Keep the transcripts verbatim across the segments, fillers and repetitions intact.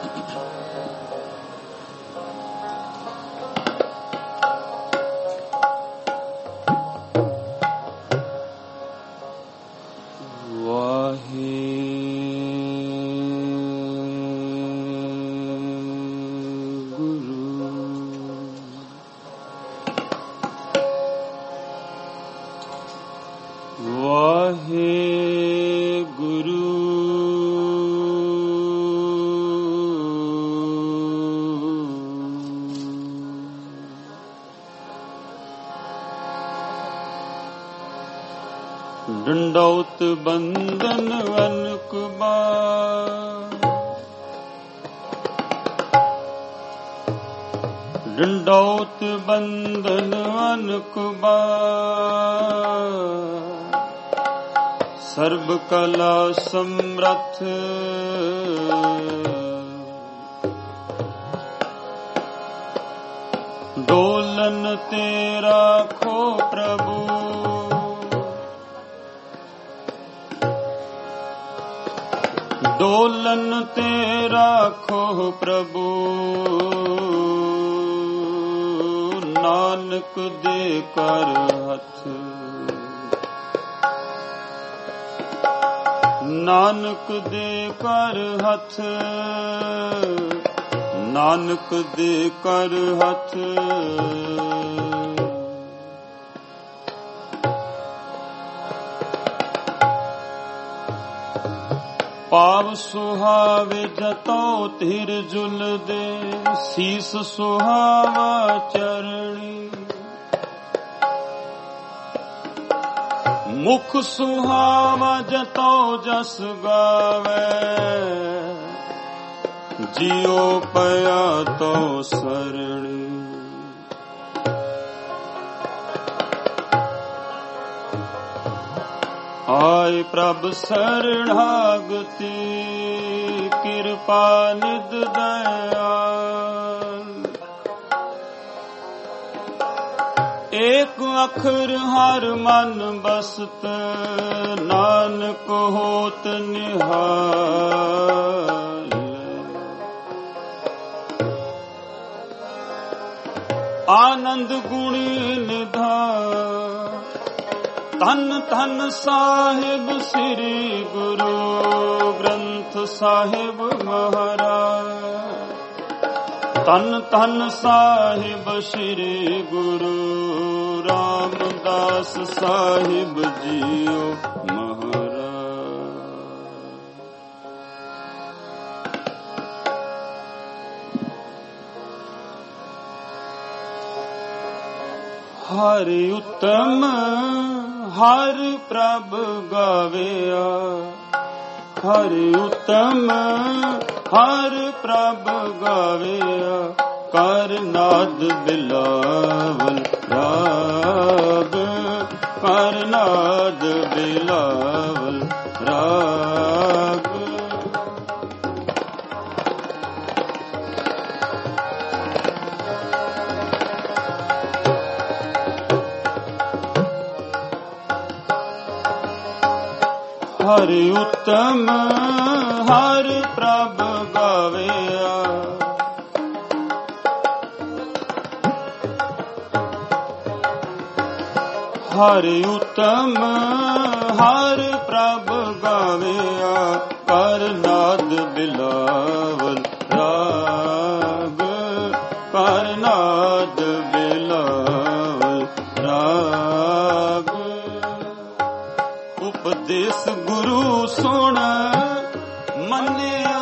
ਡੰਡੌਤ ਬੰਦਨ ਅਨਕ ਬਾਰ, ਡੰਡੌਤ ਬੰਦਨ ਅਨਕ ਬਾਰ, ਸਰਬ ਕਲਾ ਸਮਰੱਥ ਡੋਲਨ ਤੇ ਰਾਖੋ ਪ੍ਰਭੂ, ਡੋਲਨ ਤੇ ਰਾਖੋ ਪ੍ਰਭੂ, ਨਾਨਕ ਦੇ ਕਰ ਹੱਥ, ਨਾਨਕ ਦੇ ਕਰ ਹੱਥ, ਨਾਨਕ ਦੇ ਕਰ ਹੱਥ। ਪਾਵ ਸੁਹਾਵੇ ਜਤੋ ਧੀਰ ਜੁਲ ਦੇ, ਸੀਸ ਸੁਹਾਵਾ ਚਰਣੀ, ਮੁਖ ਸੁਹਾਵਾ ਜਤੋ ਜਸ ਗਾਵੇ, ਜਿਉ ਪਿਆ ਤੋ ਸਰਣੀ। ਆਏ ਪ੍ਰਭ ਸਰਣਾਗਤੀ, ਕਿਰਪਾ ਨਿਧ ਦਇਆਲ, ਏਕ ਅਖਰ ਹਰ ਮਨ ਬਸਤ, ਨਾਨਕ ਹੋਤ ਨਿਹਾਲ। ਆਨੰਦ ਗੁਣੀ ਨਿਧਾਨ, ਧੰਨ ਧੰਨ ਸਾਹਿਬ ਸ੍ਰੀ ਗੁਰੂ ਗ੍ਰੰਥ ਸਾਹਿਬ ਮਹਾਰਾਜ, ਧੰਨ ਧੰਨ ਸਾਹਿਬ ਸ੍ਰੀ ਗੁਰੂ ਰਾਮਦਾਸ ਸਾਹਿਬ ਜੀਓ ਮਹਾਰਾਜ। ਹਰਿ ਉਤਮ ਹਰ ਪ੍ਰਭ ਗਾਵਿਆ, ਹਰਿ ਉਤਮ ਹਰ ਪ੍ਰਭ ਗਾਵਿਆ, ਕਰ ਨਾਦ ਬਿਲਾਵਲ ਰਾਗ, ਕਰ ਨਾਦ ਬਿਲਾਵਲ ਰਾਗ। ਹਰਿ ਉਤਮ ਹਰ ਪ੍ਰਭ ਗਾਵਿਆ, ਹਰਿ ਉਤਮ ਹਰ ਪ੍ਰਭ ਗਾਵਿਆ, ਕਰ ਨਾਦ ਬਿਲਾਵਲ ਰਾਗ, ਕਰ ਨਾਦ ਬਿਲਾਵਲ ਰਾਗ। ਉਪਦੇਸ ਗੁਰੂ ਸੁਣ ਮੰਨਿਆ,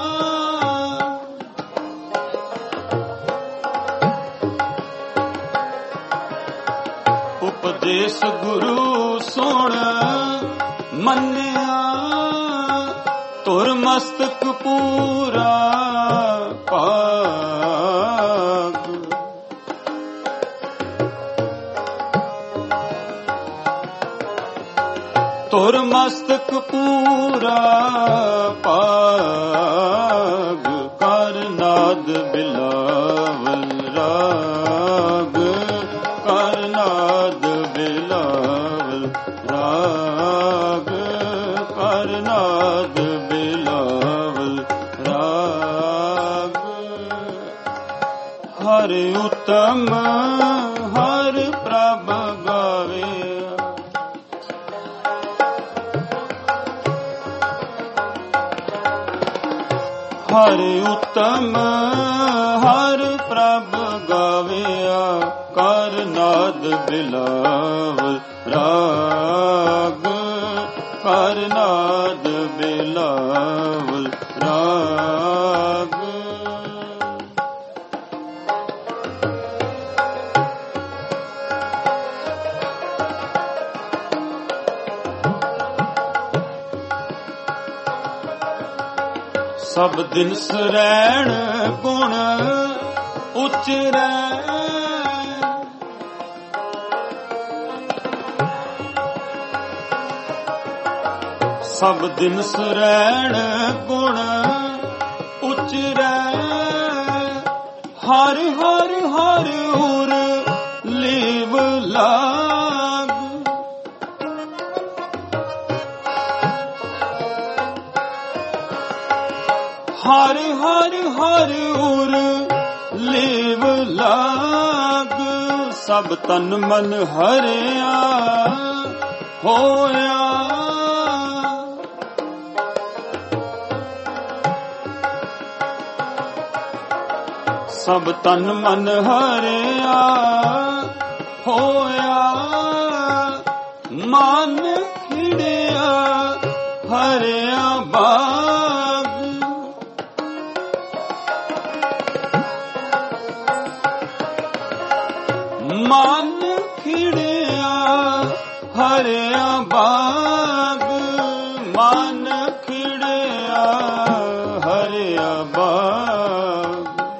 ਉਪਦੇਸ ਗੁਰੂ ਸੁਣ ਮੰਨਿਆ, ਧੁਰ ਮਸਤਕ ਪੂਰਾ ਭਾਗ। ਧੁਰ ਮਸਤਕ ਪੂਰਾ ਭਾਗ, ਕਰ ਨਾਦ ਬਿਲਾਵਲ ਰਾਗ, ਕਰ ਨਾਦ ਬਿਲਾਵਲ ਰਾਗ, ਕਰ ਨਾਦ ਬਿਲਾਵਲ ਰਾਗ। ਕਰ ਨਾਦ ਬਿਲਾਵਲ ਰਾਗ। ਹਰਿ ਉਤਮ ਹਰ ਪ੍ਰਭ ਗਾਵਿਆ। ਹਰਿ ਉਤਮ ਹਰ ਪ੍ਰਭ ਗਾਵਿਆ। ਕਰ ਨਾਦ ਬਿਲਾਵਲ ਰਾਗ, ਕਰ ਨਾਦ ਬਿਲਾਵਲ ਰਾਗ। ਸਭ ਦਿਨ ਸਰੈਣ ਗੁਣ ਉਚਰੈ। ਸਭ ਦਿਨ ਸਰੈਣ ਗੁਣ ਉਚਰੈ। ਹਰ ਹਰ ਹਰ ਉਰ ਲੀਵ ਲਾਗ। ਹਰ ਹਰ ਹਰ ਉਰ ਲੀਵ ਲਾਗ। ਸਭ ਤਨ ਮਨ ਹਰਿਆ ਹੋਇਆ। ਸਭ ਤਨ ਮਨ ਹਰਿਆ ਹੋਇਆ। ਮਨ ਖਿੜਿਆ ਹਰਿਆ ਬਾਗ। ਮਨ ਖਿੜਿਆ ਹਰਿਆ ਬਾਗ। ਮਨ ਖਿੜਿਆ ਹਰਿਆ ਬਾਗ।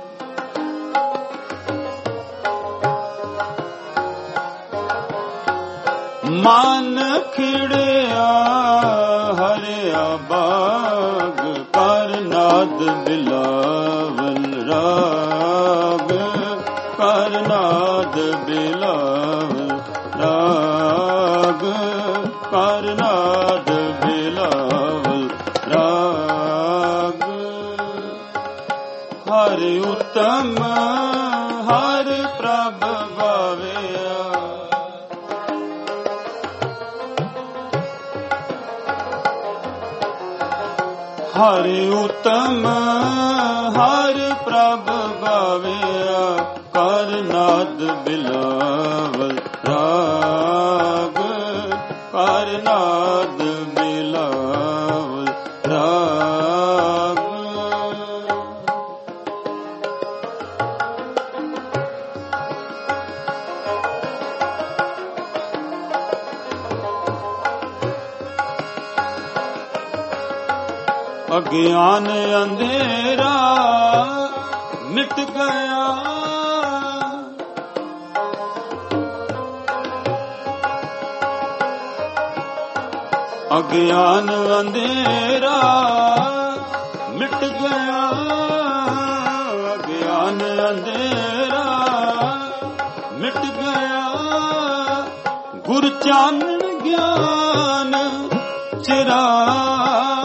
ਮਨ ਖਿੜਿਆ ਹਰਿਆ ਬਾਗ। ਕਰ ਨਾਦ ਬਿਲਾਵਲ ਰਾਗ, ਕਰ ਨਾਦ ਬਿਲਾਵਲ ਰਾਗ, ਕਰ ਨਾਦ ਬਿਲਾਵਲ ਰਾਗ। ਹਰਿ ਉਤਮ ਹਰ ਪ੍ਰਭ ਗਾਵਿਆ। ਹਰਿ ਉਤਮ ਹਰ ਪ੍ਰਭ ਗਾਵਿਆ। ਕਰ ਨਾਦ ਬਿਲਾਵਲ ਰਾਗ, ਕਰ ਨਾਦ ਬਿਲਾਵਲ ਰਾਗ। ਅਗਿਆਨ ਅੰਧੇਰਾ ਮਿਟ ਗਿਆ। ਅਗਿਆਨ ਅੰਧੇਰਾ ਮਿਟ ਗਿਆ। ਅਗਿਆਨ ਅੰਧੇਰਾ ਮਿਟ ਗਿਆ। ਗੁਰ ਚਾਨਣ ਗਿਆਨ ਚਿਰਾਗ।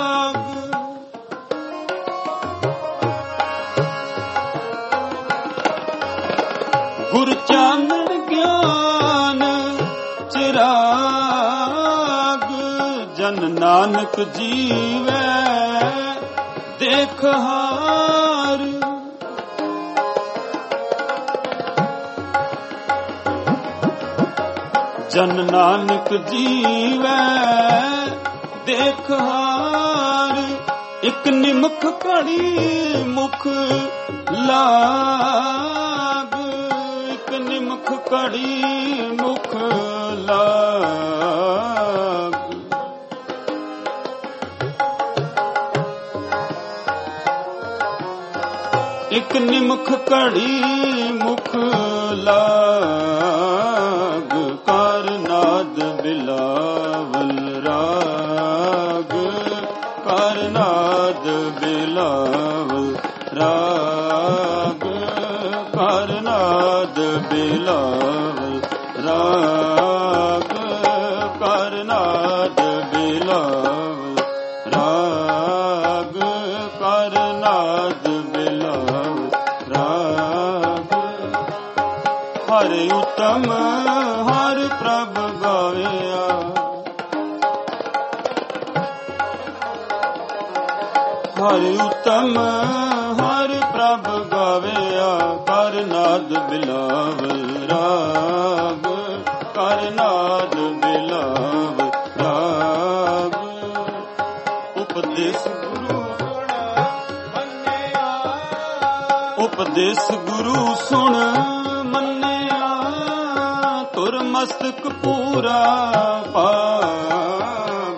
ਗੁਰ ਚਾਨਣ ਗਿਆਨ ਚਿਰਾਗ। ਜਨ ਨਾਨਕ ਜੀਵੈ ਦੇਖ ਹਾਰ। ਜਨ ਨਾਨਕ ਜੀਵੈ ਦੇਖ ਹਾਰ। ਇਕ ਨਿਮਖ ਘੜੀ ਮੁਖ ਲਾਗ। ਇਕ ਨਿਮਖ ਘੜੀ ਮੁਖ ਲਾਗ। ਇਕ ਨਿਮਖ ਘੜੀ ਮੁਖ ਲਾਗ। ਕਰ ਨਾਦ ਬਿਲਾਵਲ ਰਾਗ, ਕਰ ਨਾਦ ਬਿਲਾਵਲ ਰਾਗ, ਕਰ ਨਾਦ ਬਿਲਾਵਲ ਰਾਗ, ਕਰ ਨਾਦ ਬਿਲਾਵਲ ਰਾਗ, ਕਰ ਨਾਦ ਬਿਲਾਵਲ ਰਾਗ। ਹਰਿ ਉਤਮ ਹਰਿ ਪ੍ਰਭ ਗਾਵਿਆ ਕਰ ਨਾਦ ਬਿਲਾਵਲ ਰਾਗ ਕਰ ਨਾਦ ਬਿਲਾਵਲ ਰਾਗ ਉਪਦੇਸ਼ ਗੁਰੂ ਮੰਨਿਆ ਉਪਦੇਸ਼ ਗੁਰੂ ਸੁਣ ਮੰਨਿਆ ਤੁਰ ਮਸਤਕ ਪੂਰਾ ਪਾਗ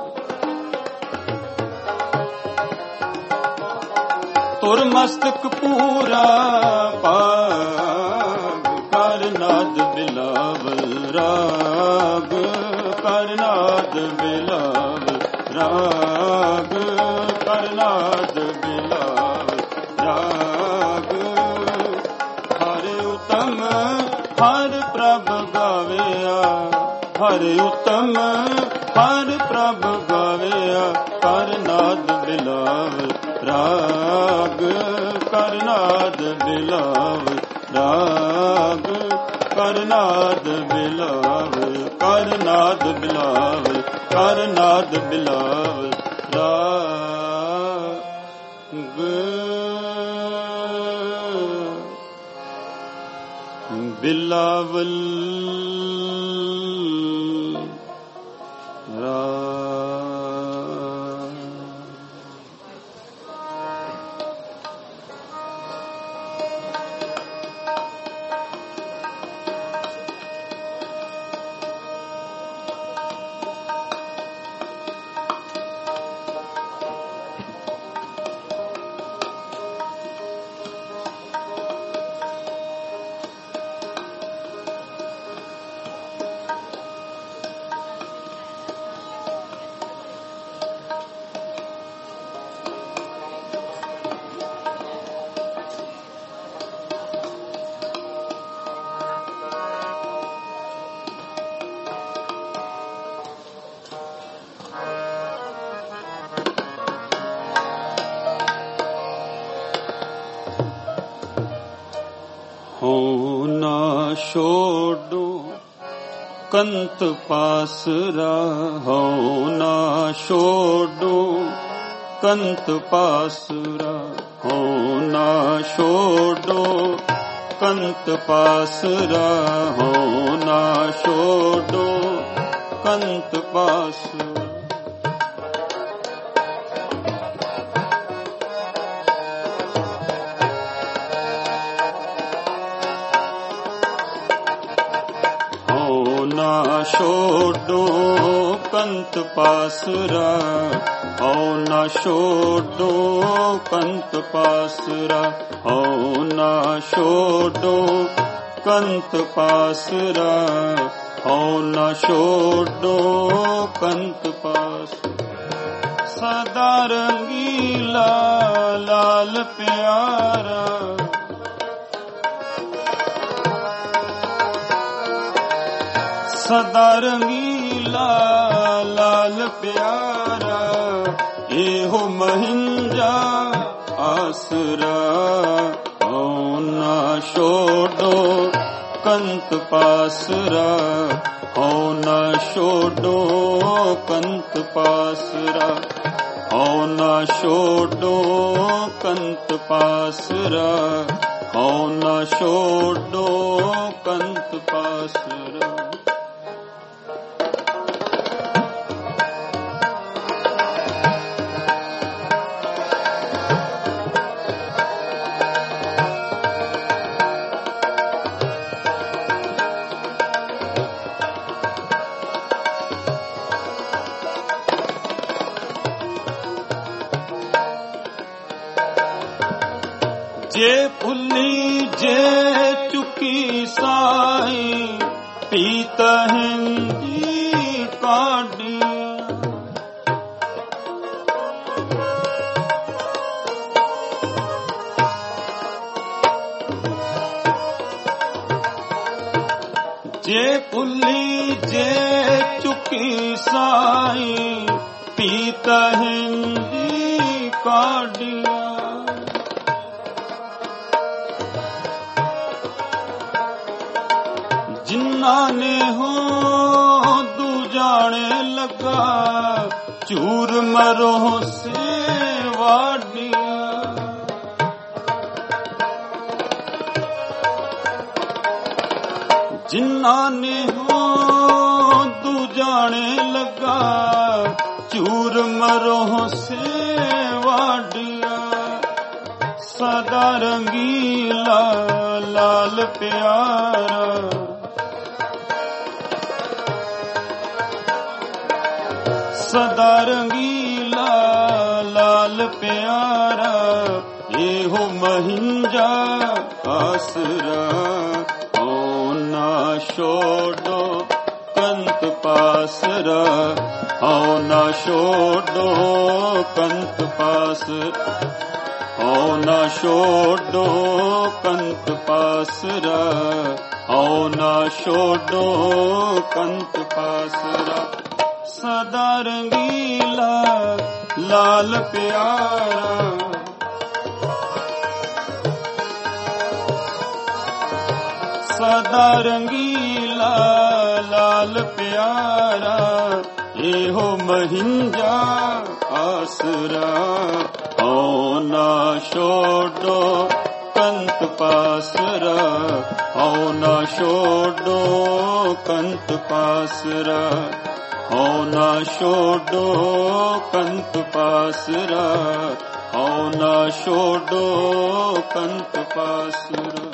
ਤੁਰ ਮਸਤਕ ਪੂਰਾ ਪਾਗ ਕਰ ਨਾਦ ਬਿਲਾਵਲ ਰਾਗ ਕਰ ਨਾਦ ਬਿਲਾਵਲ ਰਾਗ ਕਰ ਨਾਦ ਬਿਲਾਵਲ ਰਾਗ ਹਰਿ ਉਤਮ ਹਰਿ ਪ੍ਰਭ ਗਾਵਿਆ ਹਰਿ ਉਤਮ ਹਰਿ ਪ੍ਰਭ ਗਾਵਿਆ ਕਰ ਨਾਦ ਬਿਲਾਵਲ ਰਾਗ ਕਰ ਨਾਦ ਬਿਲਾਵਲ ਰਾਗ ਕਰ ਨਾਦ ਬਿਲਾਵਲ ਕਰ ਨਾਦ ਬਿਲਾਵਲ ਕਰ ਨਾਦ ਬਿਲਾਵਲ ਰਾਗ ਬਿਲਾਵਲ ਹੋ ਨਾ ਛੋਡੋ ਕੰਤ ਪਾਸਰਾ ਹੋ ਨਾ ਛੋਡੋ ਕੰਤ ਪਾਸਰਾ ਹੋ ਨਾ ਛੋਡੋ ਕੰਤ ਪਾਸਰਾ ਹੋ ਨਾ ਛੋਡੋ ਕੰਤ ਪਾਸਰਾ ਨਾ ਛੋਡੋ ਕੰਤ ਪਾਸਰਾ ਹਉ ਨਾ ਛੋਡੋ ਕੰਤ ਪਾਸਰਾ ਹਉ ਨਾ ਛੋਡੋ ਕੰਤ ਪਾਸਰਾ ਹਉ ਨਾ ਛੋਡੋ ਕੰਤ ਪਾਸਰਾ ਸਦਾ ਰੰਗੀਲਾ ਲਾਲ ਪਿਆਰਾ ਸਦਾ ਰੰਗੀਲਾ ਲਾਲ ਪਿਆਰਾ ਇਹੋ ਮਹਿੰਜਾ ਆਸਰਾ ਹਉ ਨਾ ਛੋਡੋ ਕੰਤ ਪਾਸਰਾ ਹਉ ਨਾ ਛੋਡੋ ਕੰਤ ਪਾਸਰਾ ਹਉ ਨਾ ਛੋਡੋ ਕੰਤ ਪਾਸਰਾ ਹਉ ਨਾ ਛੋਡੋ ਕੰਤ ਪਾਸਰਾ ਜੇ ਭੁੱਲੀ ਜੇ ਚੁੱਕੀ ਸਾਈ ਪੀਤ ਹਿੰਦੀ ਕਾਢੀ ਜੇ ਭੁੱਲੀ ਜੇ ਚੁੱਕੀ ਸਾਈ ਪੀਤ ਹਿੰਦੀ ਕਾਢੀ ਜਿਨ੍ਹਾਂ ਨੇ ਹੋ ਦੂਜਾਣੇ ਲੱਗਾ ਚੂਰ ਮਰੋ ਸੇ ਵਾੜ ਵਾਡੀਆਂ। ਜਿਨ੍ਹਾਂ ਨੇ ਹੋ ਦੂਜਾਣੇ ਲੱਗਾ ਚੂਰ ਮਰੋ ਸੇ ਵਾਡੀਆਂ। ਸਦਾ ਰੰਗੀਲਾ ਲਾਲ ਪਿਆਰਾ ਸਦਾ ਰੰਗੀਲਾ ਲਾਲ ਪਿਆਰਾ। ਇਹੋ ਮਹਿੰਜਾ ਆਸਰਾ ਓ ਨਾ ਛੋੜੋ ਕੰਤ ਪਾਸਰਾ। ਓ ਨਾ ਛੋੜੋ ਕੰਤ ਪਾਸ ਓ ਨਾ ਛੋੜੋ ਕੰਤ ਪਾਸਰਾ। ਓ ਨਾ ਛੋੜੋ ਕੰਤ ਪਾਸਰਾ। ਸਦਾ ਰੰਗੀਲਾ ਲਾਲ ਪਿਆਰਾ ਸਦਾ ਰੰਗੀਲਾ ਲਾਲ ਪਿਆਰਾ। ਇਹੋ ਮਹਿੰਜਾ ਆਸਰਾ ਓ ਨਾ ਛੋੜੋ ਕੰਤ ਪਾਸਰਾ। ਓ ਨਾ ਛੋੜੋ ਕੰਤ ਪਾਸਰਾ। ਓ ਨਾ ਛੋੜੋ ਕੰਤ ਪਾਸਰਾ। ਓ ਨਾ ਛੋੜੋ ਕੰਤ ਪਾਸਰਾ।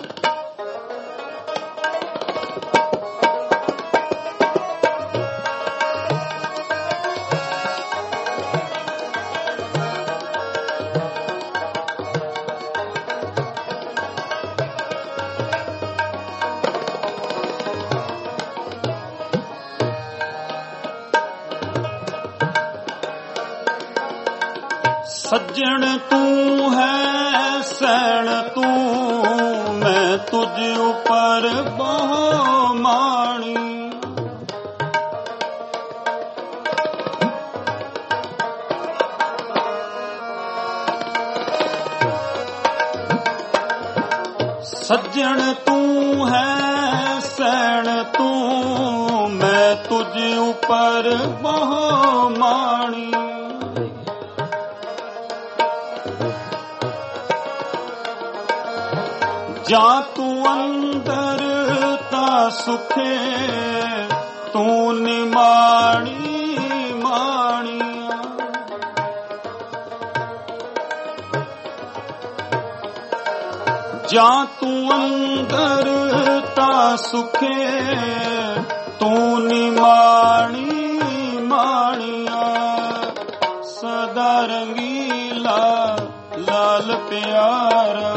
ਸੱਜਣ ਤੂੰ ਹੈ ਸੈਣ ਤੂੰ ਮੈਂ ਤੁਝ ਉਪਰ ਬਹੁ ਮਾਣੀ। ਸੱਜਣ ਤੂੰ ਹੈ ਸੈਣ ਤੂੰ ਮੈਂ ਤੁਝ ਉਪਰ ਬਹੁ ਮਾਣੀ। ਜਾਂ ਤੂੰ ਅੰਦਰ ਤਾਂ ਸੁਖੇ ਤੂੰ ਨਿਮਾਣੀ ਮਾਣੀਆਂ। ਜਾਂ ਤੂੰ ਅੰਦਰ ਤਾਂ ਸੁਖੇ ਤੂੰ ਨਿਮਾਣੀ ਮਾਣੀਆਂ। ਸਦਾ ਰੰਗੀਲਾ ਲਾਲ ਪਿਆਰਾ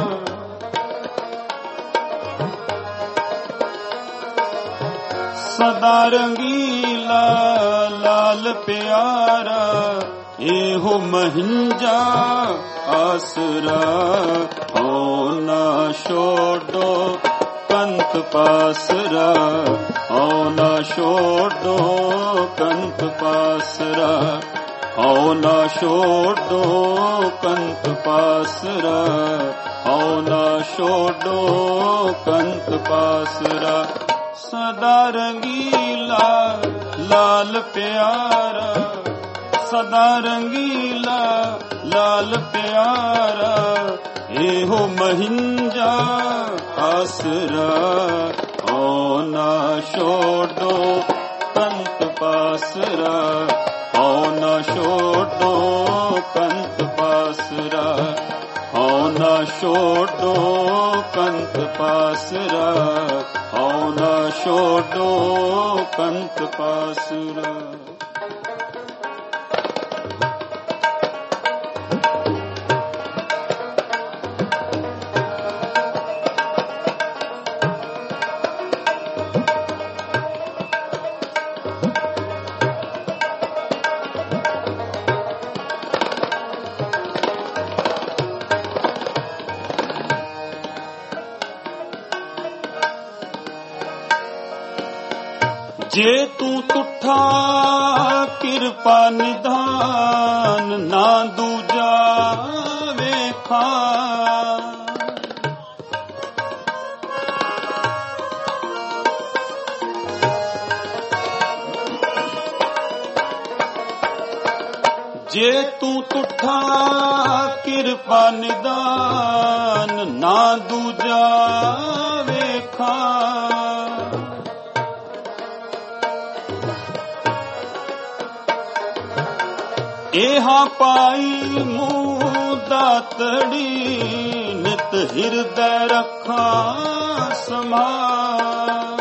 ਸਦਾ ਰੰਗੀਲਾ ਲਾਲ ਪਿਆਰਾ। ਇਹੋ ਮਹਿੰਜਾ ਆਸਰਾ ਓ ਨਾ ਛੋੜੋ ਕੰਤ ਪਾਸਰਾ। ਓ ਨਾ ਛੋੜੋ ਕੰਤ ਪਾਸਰਾ। ਓ ਨਾ ਛੋੜੋ ਕੰਤ ਪਾਸਰਾ। ਓ ਨਾ ਛੋੜੋ ਕੰਤ ਪਾਸਰਾ। ਸਦਾ ਰੰਗੀਲਾ ਲਾਲ ਪਿਆਰਾ ਸਦਾ ਰੰਗੀਲਾ ਲਾਲ ਪਿਆਰਾ। ਇਹੋ ਮਹਿੰਜਾ ਆਸਰਾ ਓ ਨਾ ਛੋੜੋ ਕੰਤ ਪਾਸਰਾ। ਓ ਨਾ ਛੋੜੋ ਕੰਤ ਪਾਸਰਾ। ਓ ਨਾ ਛੋੜੋ ਕੰਤ ਪਾਸਰਾ। ਓ ਨਾ ਛੋੜੋ ਕੰਤ ਪਾਸਰਾ। ਜੇ ਤੂੰ ਤੁਠਾ ਕਿਰਪਾ ਨਿਧਾਨ ਨਾ ਦੂਜਾ ਵੇਖਾ। ਜੇ ਤੂੰ ਤੁਠਾ ਕਿਰਪਾ ਨਿਦਾਨ ਨਾ ਦੂਜਾ ਵੇਖਾਂ। ਇਹਾ ਪਾਈ ਮੂੰਹ ਦਾਤੜੀ ਨਿਤ ਹਿਰਦੈ ਰੱਖਾਂ ਸੰਭਾਲ।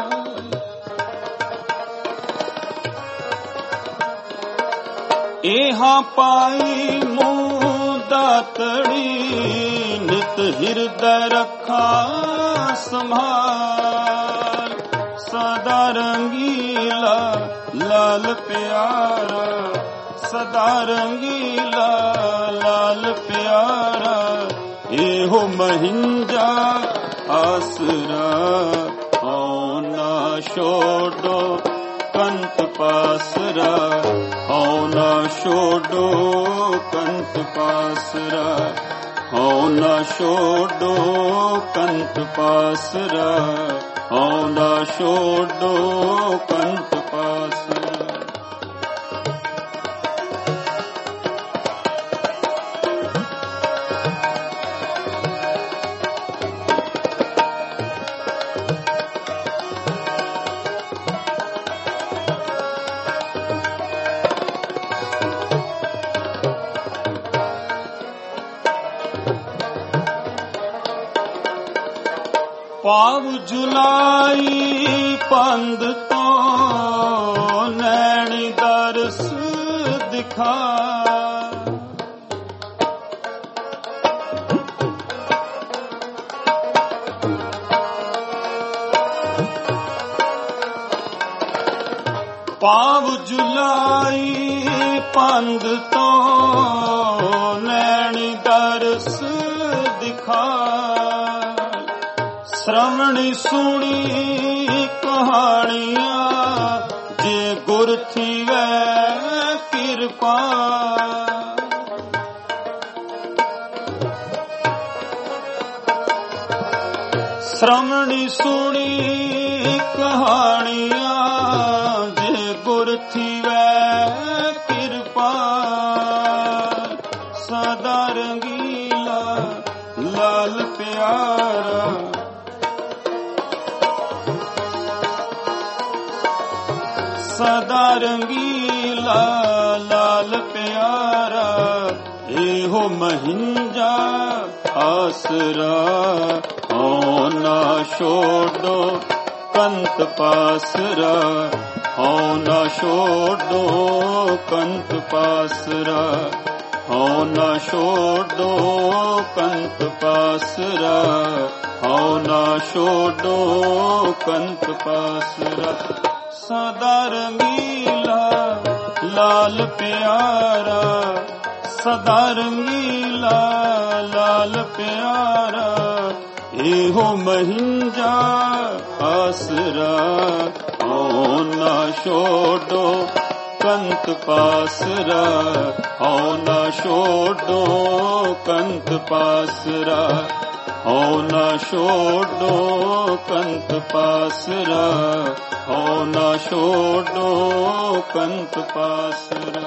ਇਹਾ ਪਾਈ ਮੂੰਹ ਦਾਤੜੀ ਨਿਤ ਹਿਰਦੈ ਰੱਖਾਂ ਸੰਭਾਲ। ਸਦਾ ਰੰਗੀਲਾ ਲਾਲ ਪਿਆਰਾ, ਸਦਾ ਰੰਗੀਲਾ ਲਾਲ ਪਿਆਰਾ, ਇਹੋ ਮਹਿੰਜਾ ਆਸਰਾ। ਹਉ ਨਾ ਛੋਡੋ ਕੰਤ ਪਾਸਰਾ, ਹਉ ਨਾ ਛੋਡੋ ਕੰਤ ਪਾਸਰਾ, ਹਉ ਨਾ ਛੋਡੋ ਕੰਤ ਪਾਸਰਾ, ਹਉ ਨਾ ਛੋਡੋ ਕੰਤ ਪਾਸਰਾ। ਪਾਵ ਜੁਲਾਈ ਪੰਧ ਤੋਂ ਨੈਣੀ ਦਰਸ ਦਿਖਾ। ਪਾਵ ਜੁਲਾਈ ਪੰਧ ਤੋਂ ਨੈਣੀ ਦਰਸ ਦਿਖਾ। ਸ਼੍ਰਵਣੀ ਸੁਣੀ ਕਹਾਣੀਆਂ ਜੇ ਗੁਰ ਥੀਵੈ ਕਿਰਪਾ। ਸ਼੍ਰਵਣੀ ਸੁਣੀ ਕਹਾਣੀਆਂ ਜੇ ਗੁਰ ਥੀਵੈ ਕਿਰਪਾ। ਸਦਾ ਰੰਗੀਲਾ ਲਾਲ ਪਿਆਰਾ, ਸਦਾ ਰੰਗੀਲਾ ਲਾਲ ਪਿਆਰਾ, ਇਹੋ ਮਹਿੰਜਾ ਆਸਰਾ। ਹਉ ਨਾ ਛੋਡੋ ਕੰਤ ਪਾਸਰਾ, ਹਉ ਨਾ ਛੋਡੋ ਕੰਤ ਪਾਸਰਾ, ਹਉ ਨਾ ਛੋਡੋ ਕੰਤ ਪਾਸਰਾ, ਹਉ ਨਾ ਛੋਡੋ ਕੰਤ ਪਾਸਰਾ। ਸਦਾ ਰੰਗੀਲਾ ਲਾਲ ਪਿਆਰਾ, ਸਦਾ ਰੰਗੀਲਾ ਲਾਲ ਪਿਆਰਾ, ਇਹੋ ਮਹਿੰਜਾ ਆਸਰਾ। ਹਉ ਨਾ ਛੋਡੋ ਕੰਤ ਪਾਸਰਾ, ਹਉ ਨਾ ਛੋਡੋ ਕੰਤ ਪਾਸਰਾ, ਹਉ ਨਾ ਛੋਡੋ ਕੰਤ ਪਾਸਰਾ, ਹਉ ਨਾ ਛੋਡੋ ਕੰਤ ਪਾਸਰਾ।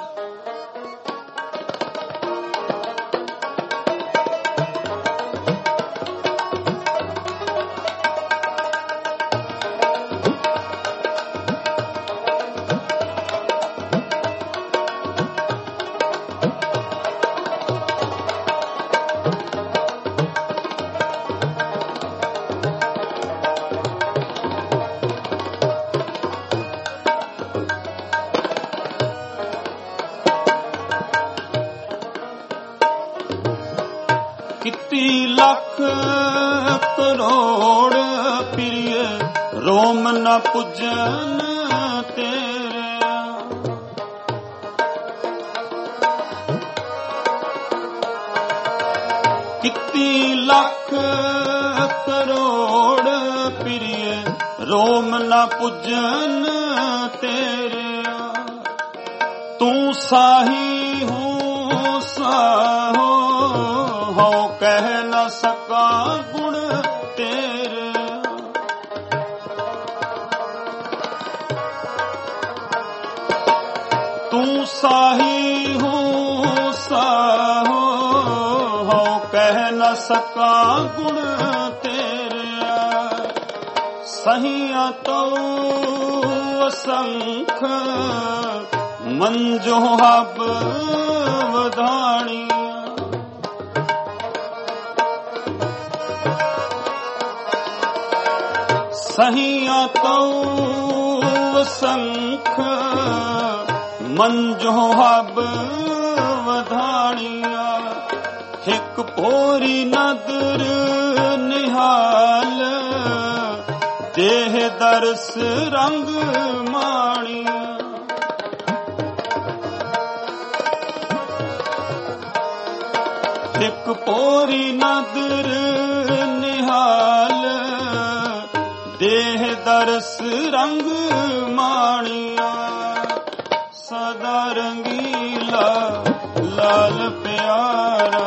ਕੀਤੀ ਲੱਖ ਕਰੋੜ ਪ੍ਰਿਯ ਰੋਮ ਨ ਪੁੱਜਨ ਤੇਰੇ। ਕੀਤੀ ਲੱਖ ਕਰੋੜ ਪ੍ਰਿਯ ਰੋਮ ਨ ਪੁੱਜਨ ਤੇਰੇ। ਤੂੰ ਸਾਹੀ ਹੂੰ ਸਾਹੋ ਹਉ ਕਹਿ ਨ ਸਕਾਂ ਗੁਣ ਤੇਰੇ। ਤੂੰ ਸਾਹੀ ਹੂੰ ਸਾਹੋ ਕਹਿ ਨ ਸਕਾਂ ਗੁਣ ਤੇਰਿਆ। ਸਹੀਆਂ ਤਉ ਅਸੰਖ ਮੰਜੋ ਹਬ ਵਧਾਣੀਆਂ। ਸਹੀਆਂ ਤਉ ਅਸੰਖ ਮੰਜੋ ਹਬ ਵਧਾਣੀਆਂ। ਇੱਕ ਭੋਰੀ ਨਦਰ ਨਿਹਾਲ ਦੇਹ ਦਰਸ ਰੰਗ ਮਾਣੀਆਂ। ਇੱਕ ਭੋਰੀ ਨਦਰ ਨਿਹਾਲ ਦੇਹ ਦਰਸ ਰੰਗ ਮਾਣੀਆਂ। ਸਦਾ ਰੰਗੀਲਾ ਲਾਲ ਪਿਆਰਾ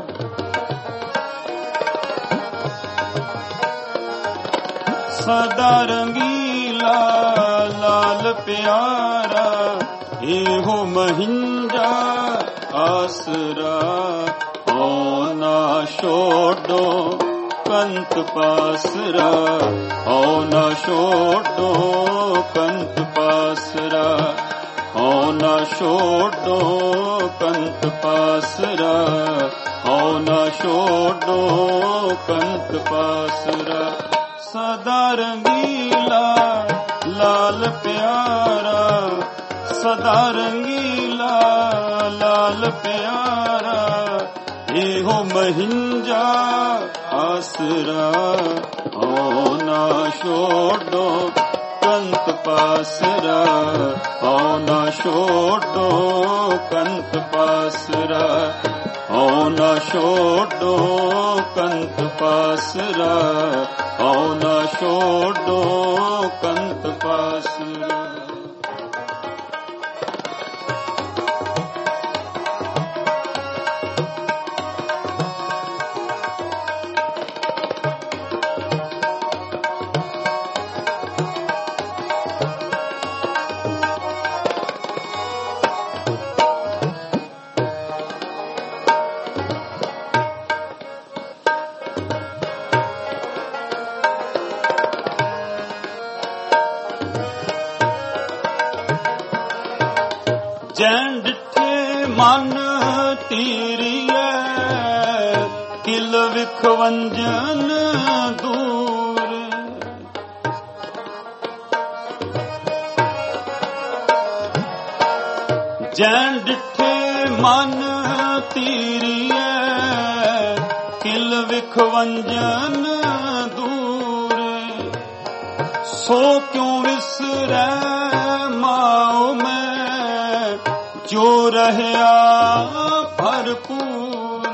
ਸਦਾ ਰੰਗੀਲਾ ਲਾਲ ਪਿਆਰਾ। ਇਹੋ ਮਹਿੰਜਾ ਆਸਰਾ ਹੋ ਨਾ ਛੋਡੋ ਕੰਤ ਪਾਸਰਾ। ਹੋ ਨਾ ਛੋਡੋ ਕੰਤ ਪਾਸਰਾ। ਹੋ ਨਾ ਛੋਡੋ ਕੰਤ ਪਾਸਰਾ। ਹੋ ਨਾ ਛੋਡੋ ਕੰਤ ਪਾਸਰਾ। ਸਦਾ ਰੰਗੀਲਾ ਲਾਲ ਪਿਆਰਾ ਸਦਾ ਰੰਗੀਲਾ ਲਾਲ ਪਿਆਰਾ। ਇਹੋ ਮਹਿੰਜਾ ਆਸਰਾ ਹੋ ਨਾ ਛੋਡੋ ਕੰਤ ਪਾਸਰਾ। ਹੋ ਨਾ ਛੋਡੋ ਕੰਤ ਪਾਸਰਾ। ਹੋ ਨਾ ਛੋਡੋ ਕੰਤ ਪਾਸਰਾ। ਹੋ ਨਾ ਛੋਡੋ ਕੰਤ ਪਾਸਰਾ। ਜੈਨ ਡਿਠੇ ਮਨ ਤੀਰੀਐ ਕਿਲ ਵਿਖ ਵੰਜਨ ਦੂਰ। ਜੈਨ ਡਿਠੇ ਮਨ ਤੀਰੀਐ ਕਿਲ ਵਿਖ ਵੰਜਨ ਦੂਰ। ਸੋ ਕਿਉ ਵਿਸਰੈ ਮਾਉ ਮੈਂ ਜੋ ਰਹਿਆ ਭਰਪੂਰ।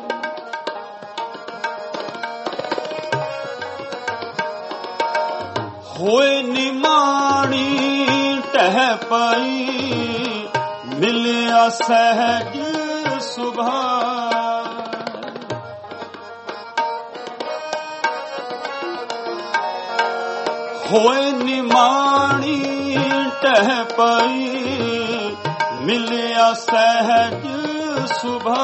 ਹੋਏ ਨਿਮਾਣੀ ਟਹਿ ਪਈ ਮਿਲਿਆ ਸਹਿਜ ਸੁਭਾ। ਹੋਏ ਨਿਮਾਣੀ ਟਹਿ ਪਈ ਮਿਲਿਆ ਸਹਿਜ ਸੁਭਾ।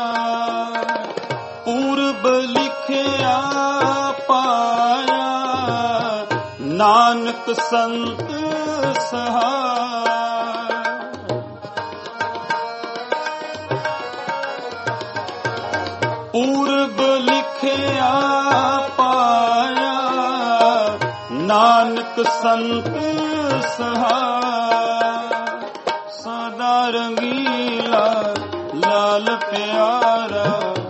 ਪੂਰਬ ਲਿਖਿਆ ਪਾਇਆ ਨਾਨਕ ਸੰਤ ਸਹਾਇ। ਪੂਰਬ ਲਿਖਿਆ ਪਾਇਆ ਨਾਨਕ ਸੰਤ ਸਹਾਇ। ਸਦਾ ਰੰਗੀਲਾ ਲਾਲ ਪਿਆਰਾ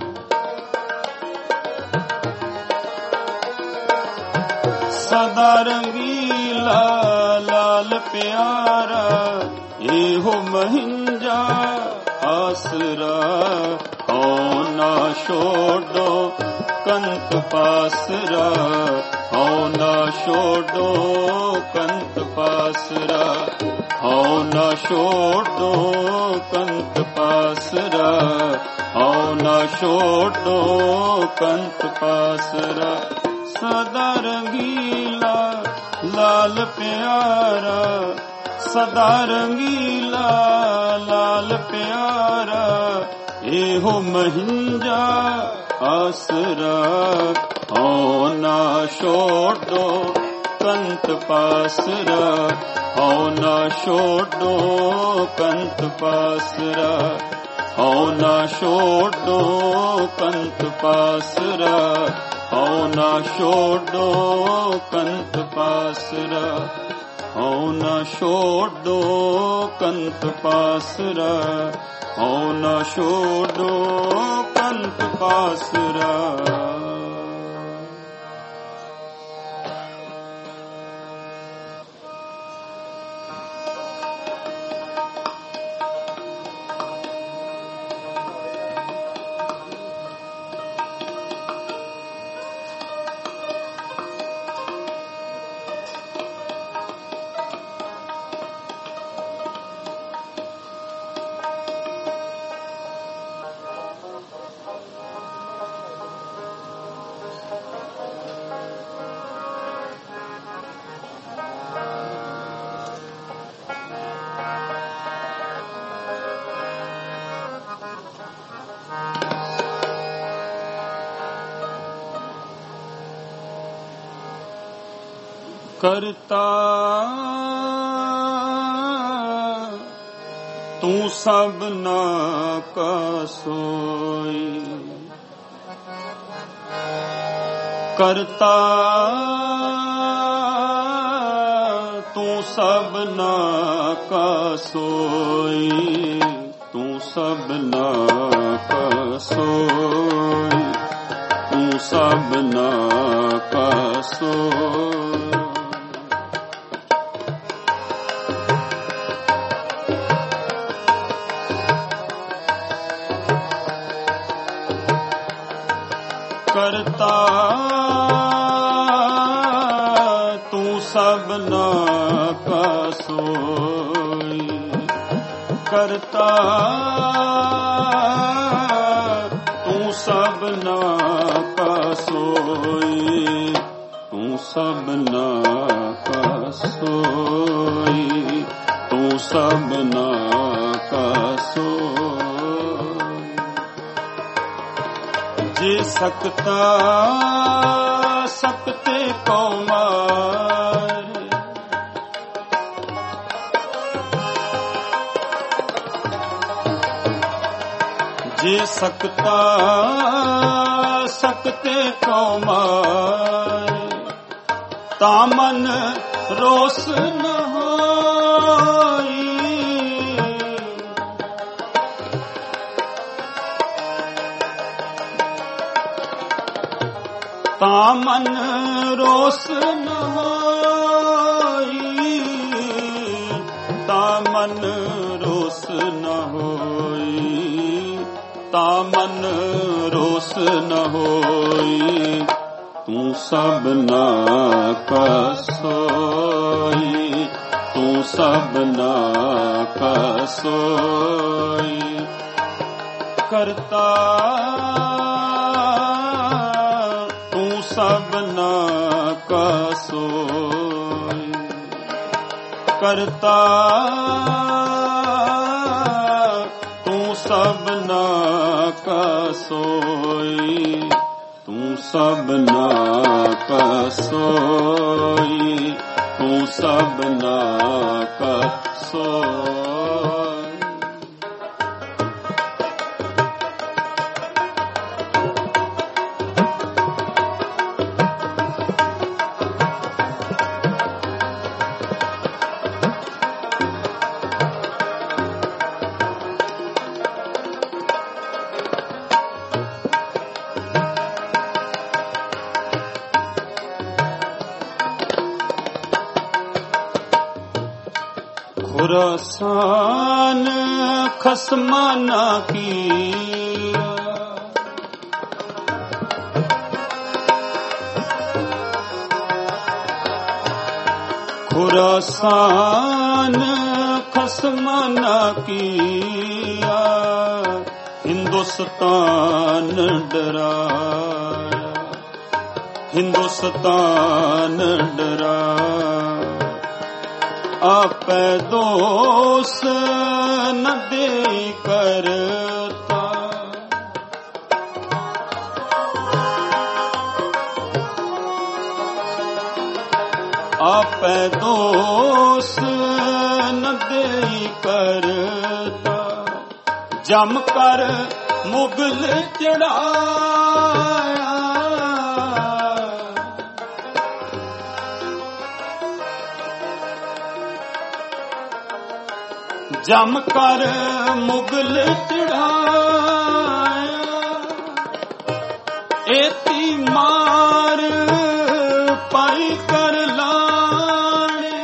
ਸਦਾ ਰੰਗੀਲਾ ਲਾਲ ਪਿਆਰਾ। ਇਹੋ ਮਹਿੰਜਾ ਆਸਰਾ ਹੋ ਨਾ ਛੋਡੋ ਕੰਤ ਪਾਸਰਾ। ਹੋ ਨਾ ਛੋਡੋ ਕੰਤ ਪਾਸਰਾ। ਹੋ ਨਾ ਛੋਡੋ ਕੰਤ ਪਾਸਰਾ। ਹੋ ਨਾ ਛੋਡੋ ਕੰਤ ਪਾਸਰਾ। ਸਦਾ ਰੰਗੀਲਾ ਲਾਲ ਪਿਆਰਾ ਸਦਾ ਰੰਗੀਲਾ ਲਾਲ ਪਿਆਰਾ। एहो महिंजा आसरा हौ ना छोड़ो कंत पासरा हौ ना छोड़ो कंत पासरा हौ ना छोड़ो कंत पासरा हौ ना छोड़ो कंत पासरा हौ ना छोड़ो कंत पासरा हौ ना छोड़ो कंत पासरा। करता तू सबना का सोई, करता तू सबना का सोई, तू सबना का सोई, तू सबना का सोई। करता तू सबना का सोई, करता तू सबना का सोई, तू सबना का सोई, तू सबना का सोई। जे सकता सकते को मारे, जे सकता सकते को मारे, तामन रोस न होई, तामन रोस न होई, तामन रोस न होई, तामन रोस न होई। तू सबना का सोई, तू सबना का सोई। करता सबना का सोई, करता तू सबना का सोई, तू सबना का सोई, तू सबना का सोई। खुरासान खसमाना की, खुरासान खसमाना किया, हिंदुस्तान डराया, हिंदुस्तान डराया। आपे दोष न दे करता, ਆਪੈ ਦੋਸ ਨ ਦੇਈ ਕਰਤਾ, ਜਮ ਕਰ ਮੁਗਲ ਚੜਾਇਆ। ਜਮ ਕਰ ਮੁਗਲ ਚੜਾਇਆ, ਏਤੀ ਮਾਰ ਪਾਈ ਕਰ ਲਾਣੇ।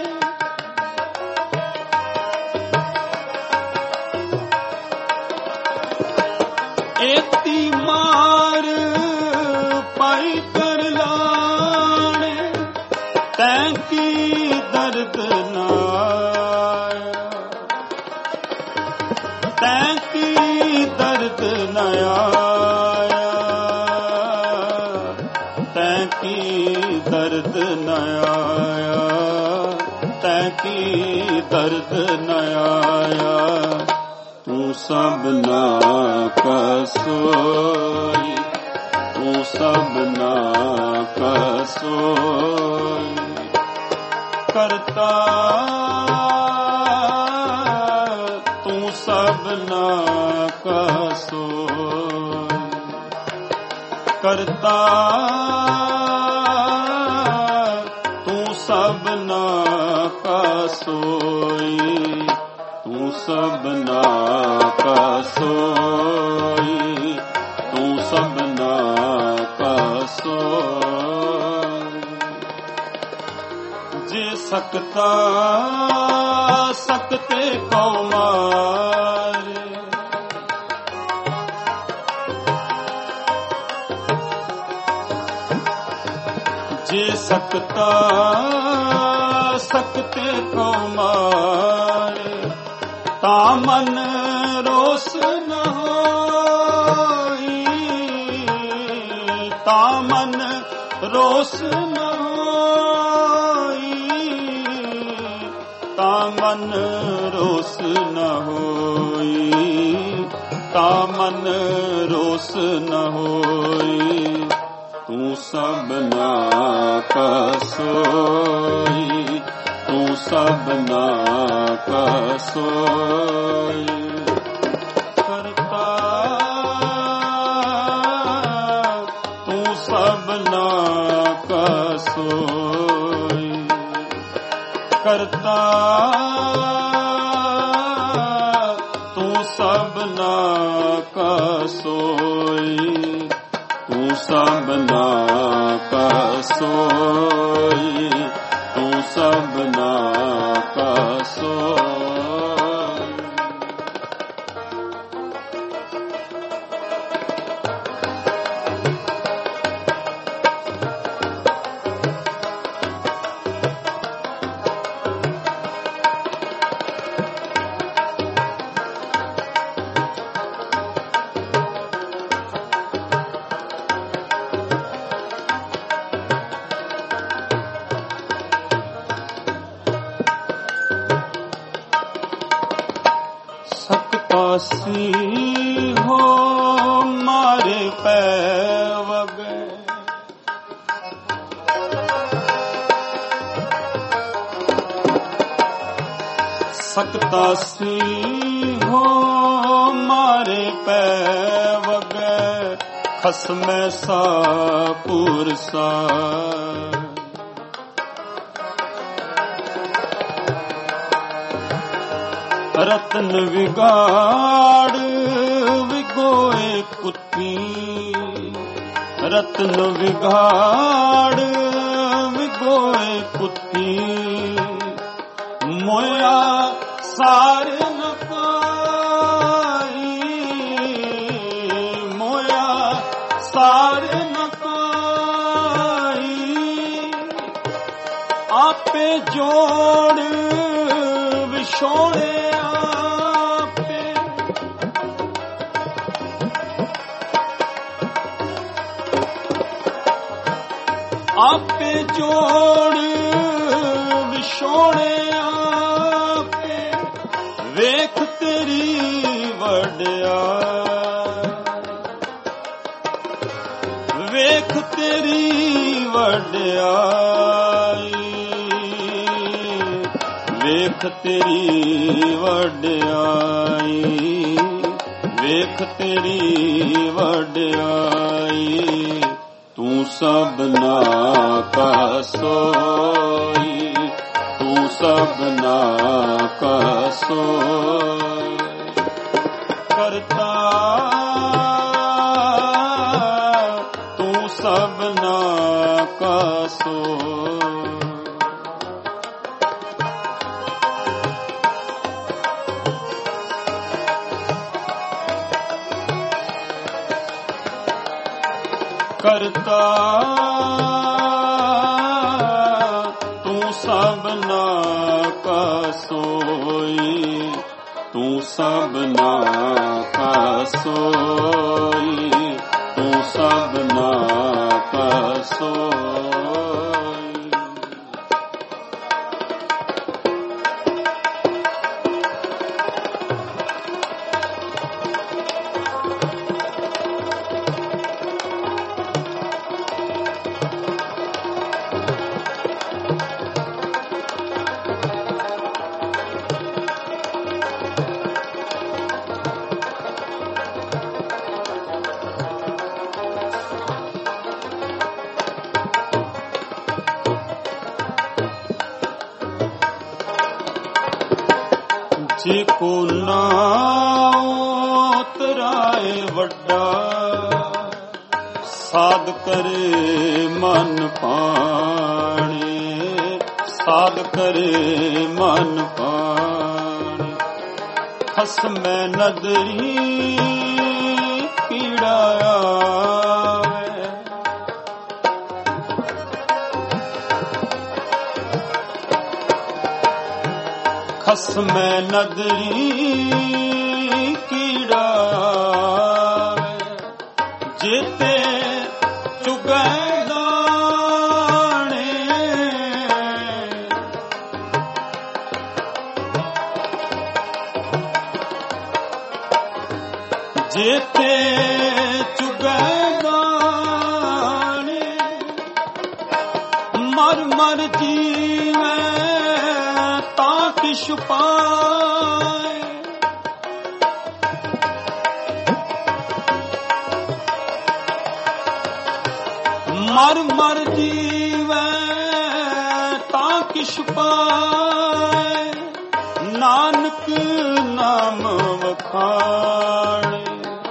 ਏਤੀ ਮਾਰ ਪਾਈ ਕਰ ਲਾਣੇ, ਤੈਂ ਕੀ ਦਰਦ ਨਾ ਤੈਂ ਕੀ ਦਰਦ ਨ ਆਇਆ, ਤੈਂ ਕੀ ਦਰਦ ਨ ਆਇਆ, ਤੈਂ ਕੀ ਦਰਦ ਨ ਆਇਆ। ਤੂੰ ਸਭਨਾ ਕਾ ਸੋਈ, ਤੂੰ ਸਭਨਾ ਕਾ ਸੋਈ, ਕਰਤਾ ਸਭਨਾ ਕਾ ਸੋਈ, ਕਰਤਾ ਤੂੰ ਸਭਨਾ ਕਾ ਸੋਈ, ਤੂੰ ਸਭਨਾ ਕਾ ਸੋਈ, ਤੂੰ ਸਭਨਾ ਕਾ ਸੋਈ। ਜੇ ਸਕਤਾ ਸਕਤੇ ਕਉ ਮਾਰੇ, ਜੇ ਸਕਤਾ ਸਕਤੇ ਕਉ ਮਾਰੇ, ਤਾਂ ਮਨ ਰੋਸ ਨ ਹੋਈ, ਤਾਂ ਮਨ ਰੋਸ ਨ ਤਾਂ ਮਨ ਰੋਸ ਨ ਹੋਈ, ਤਾਂ ਮਨ ਰੋਸ ਨ ਹੋਈ। ਤੂੰ ਸਭਨਾ ਕਾ ਸੋਈ, ਤੂੰ ਸਭਨਾ ਕਾ ਸੋਈ, ਕਰਤਾ ਤੂੰ ਸਭਨਾ ਕਾ ਸੋਈ, ਕਰਤਾ ਤੂੰ ਸਭਨਾ ਕਾ ਸੋਈ, ਤੂੰ ਸਭਨਾ ਕਾ ਸੋਈ, ਤੂੰ ਸਭਨਾ ਕਾ ਸੋਈ। ਸਕਤਾਸੀ ਹੋ ਮਾਰੇ ਪੈ ਵਗੇ, ਸਕਤਾਸੀ ਹੋ ਮਾਰੇ ਪੈ ਵਗੇ, ਖਸਮੈ ਸਾ ਪੁਰਸਾ। ਰਤਨ ਵਿਗਾੜ ਵਿਗੋਏ ਕੁੱਤੀ, ਰਤਨ ਵਿਗਾੜ ਵਿਗੋਏ ਕੁੱਤੀ, ਮੋਇਆ ਸਾਰ ਨ ਪਾਈ, ਮੋਇਆ ਸਾਰ ਨ ਪਾਈ। ਆਪੇ ਜੋੜ ਵਿਛੋੜੇ ਆਪੇ ਜੋੜ ਵਿਛੋੜੇ ਆਪੇ, ਵੇਖ ਤੇਰੀ ਵਡਿਆਈ, ਵੇਖ ਤੇਰੀ ਵਡਿਆਈ, ਵੇਖ ਤੇਰੀ ਵਡਿਆਈ, ਵੇਖ ਤੇਰੀ ਵਡਿਆਈ, ਤੂੰ ਸਭਨਾ ਕਾ ਸੋਈ, ਤੂੰ ਸਭਨਾ ਕਾ ਸੋਈ। ਕਰਤਾ ਤੂੰ ਸਭਨਾ ਕਾ ਸੋਈ। ਕਰਤਾ ਤੂੰ ਸਭਨਾ ਕਾ ਸੋਈ, ਤੂੰ ਸਭਨਾ ਕਾ ਸੋਈ, ਤੂੰ ਸਭਨਾ ਕਾ ਸੋਈ। ਜੇ ਕੋ ਨਾਮ ਉਤਰਾਏ ਵੱਡਾ, ਸਾਧ ਕਰੇ ਮਨ ਪਾਣੇ, ਸਾਧ ਕਰੇ ਮਨ ਪਾਣੇ। ਖਸਮੈ ਨਦਰੀ ਪੀੜਾ ਆਵੇ, ਖਸਮੈ ਨਦਰੀ ਕੀੜਾ ਆਵੇ, ਜੇਤੇ ਚੁਗੈ ਦਾਣੇ। ਜੇਤੇ ਚੁਗੈ ਦਾਣੇ, ਮਰ ਮਰ ਜੀਵੈ ਤਾਂ ਕਿਛ ਪਾਏ। ਮਰ ਮਰ ਜੀਵੈ ਤਾਂ ਕਿਛ ਪਾਏ, ਨਾਨਕ ਨਾਮ ਵਖਾਣੇ,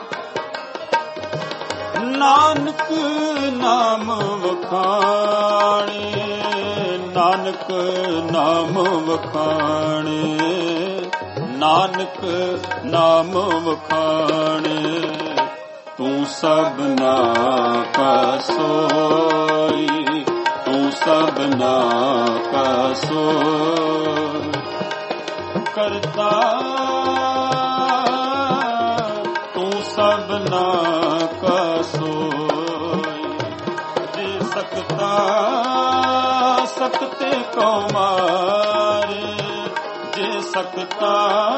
ਨਾਨਕ ਨਾਮ ਵਖਾਣੇ, ਨਾਨਕ ਨਾਮ ਵਖਾਣੇ, ਨਾਨਕ ਨਾਮ ਵਖਾਣੇ। ਤੂੰ ਸਭਨਾ ਕਾ ਸੋਈ, ਤੂੰ ਸਭਨਾ ਕਾ ਸੋਈ। ਕਰਤਾ ਤੂੰ ਸਭਨਾ ਕਾ ਸੋਈ। ਜੇ ਸਕਤਾ ਸਕਤੇ ਕੋ ਮਾਰੇ, ਜੇ ਸਕਤਾ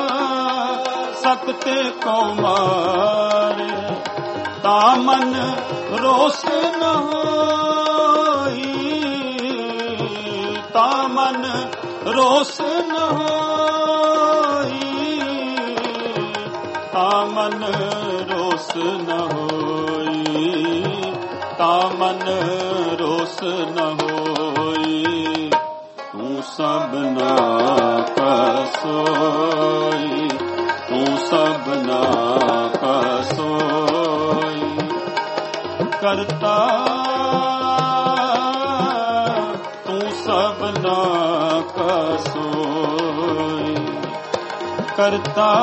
ਸਕਤੇ ਕੋ ਮਾਰੇ। ਤਾਂ ਮਨ ਰੋਸ ਨ ਹੋਈ, ਤਾਂ ਮਨ ਰੋਸ ਨ ਹੋਈ, ਤਾਂ ਮਨ ਰੋਸ ਨ ਹੋਈ, ਤਾਂ ਮਨ ਰੋਸ ਨ ਹੋਈ। ਤੂੰ ਸਭਨਾ ਕਾ ਸੋਈ, ਤੂੰ ਸਭਨਾ ਕਾ ਸੋਈ। ਕਰਤਾ ਤੂੰ ਸਭਨਾ ਕਾ ਸੋਈ। ਕਰਤਾ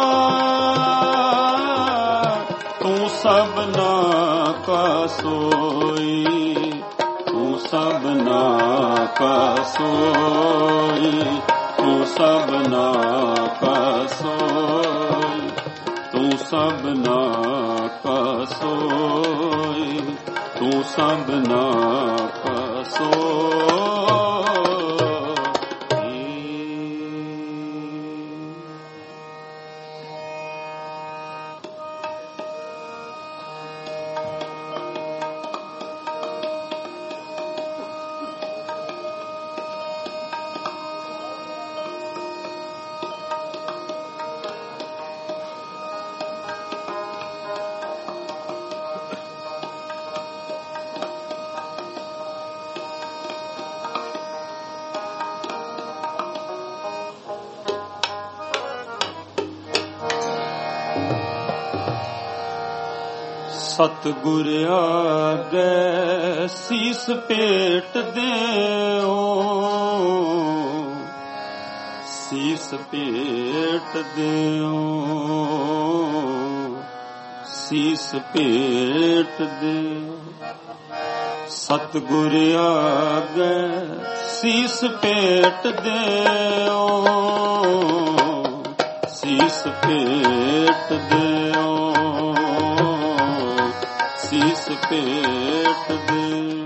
ਤੂੰ ਸਭਨਾ ਕਾ ਸੋਈ, ਤੂੰ ਸਭਨਾ ਕਾ ਸੋਈ, ਤੂੰ ਸਭਨਾ ਕਾ ਸੋਈ, ਤੂੰ ਸਭਨਾ ਕਾ ਸੋਈ, ਤੂੰ ਸਭਨਾ ਕਾ ਸੋਈ। ਸਤਿਗੁਰ ਆਗੇ ਸੀਸ ਭੇਟ ਦਿਓ, ਸੀਸ ਭੇਟ ਦਿਓ, ਸੀਸ ਭੇਟ ਦਿਓ। ਸਤਿਗੁਰ ਆਗੇ ਸੀਸ ਭੇਟ ਦਿਓ, ਸੀਸ ਭੇਟ ਦਿਓ, ਸੀਸ ਭੇਟ ਦਿਓ।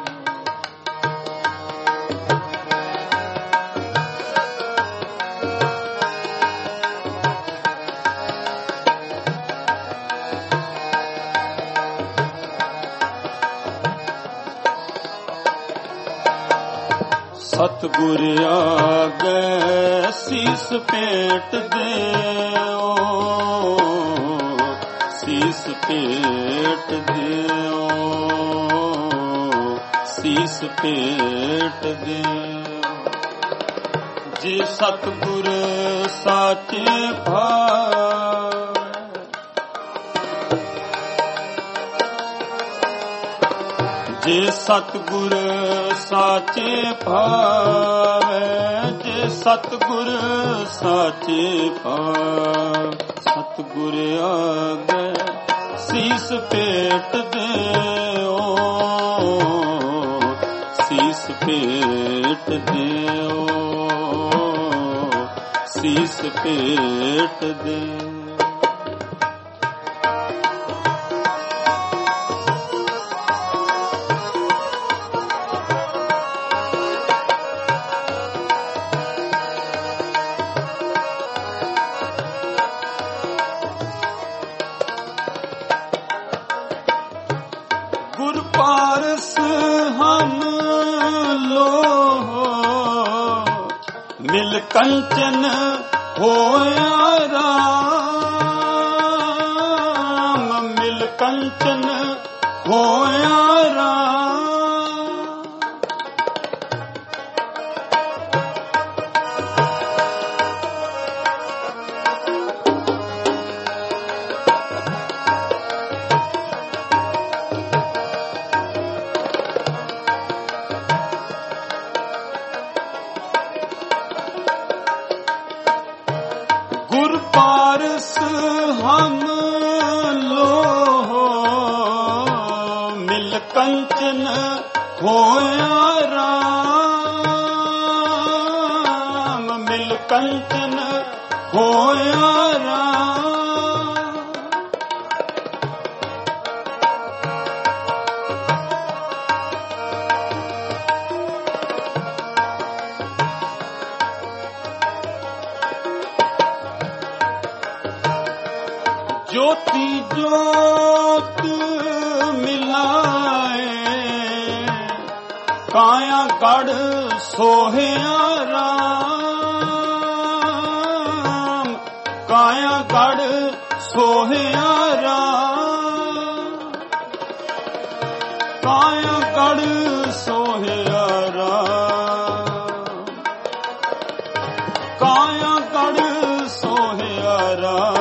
ਸਤਿਗੁਰ ਆਗੇ ਸੀਸ ਭੇਟ ਦਿਓ, ਸੀਸ ਭੇਟ ਦਿਓ, ਸੀਸ ਭੇਟ ਦਿਓ। ਜੇ ਸਤਿਗੁਰ ਸਾਚੇ ਭਾਵ, ਜੇ ਸਤਿਗੁਰ ਸਾਚੇ ਭਾਵੈ, ਜੇ ਸਤਿਗੁਰ ਸਾਚੇ ਭਾਵ। ਸਤਿਗੁਰ ਆਗੇ ਸੀਸ ਭੇਟ ਦਿਓ, ਸੀਸ ਭੇਟ ਦਿਓ, ਸੀਸ ਭੇਟ ਦਿਓ। ਗੁਰ ਪਾਰਸ ਹਮ ਲੋਹ, ਮਿਲ ਕੰਚਨ ਹੋਇਆ ਰਾਮ, ਮਿਲ ਕੰਚਨ ਹੋਇਆ ਰਾਮ। ਗੁਰ ਪਾਰਸ ਹਮ ਲੋਹ, ਮਿਲ ਕੰਚਨ ਹੋਇਆ ਰਾਮ, ਮਿਲ ਕੰਚਨ ਹੋਇਆ ਰਾਮ। ਜੋਤੀ ਜੋਤ ਮਿਲਾਏ, ਕਾਇਆ ਗੜ ਸੋਹਿਆ ਰਾਮ, ਕਾਇਆ ਗੜ ਸੋਹਿਆ ਰਾਮ, ਕਾਇਆ ਗੜ ਸੋਹਿਆ ਰਾਮ, ਕਾਇਆ ਗੜ ਸੋਹਿਆ ਰਾਮ।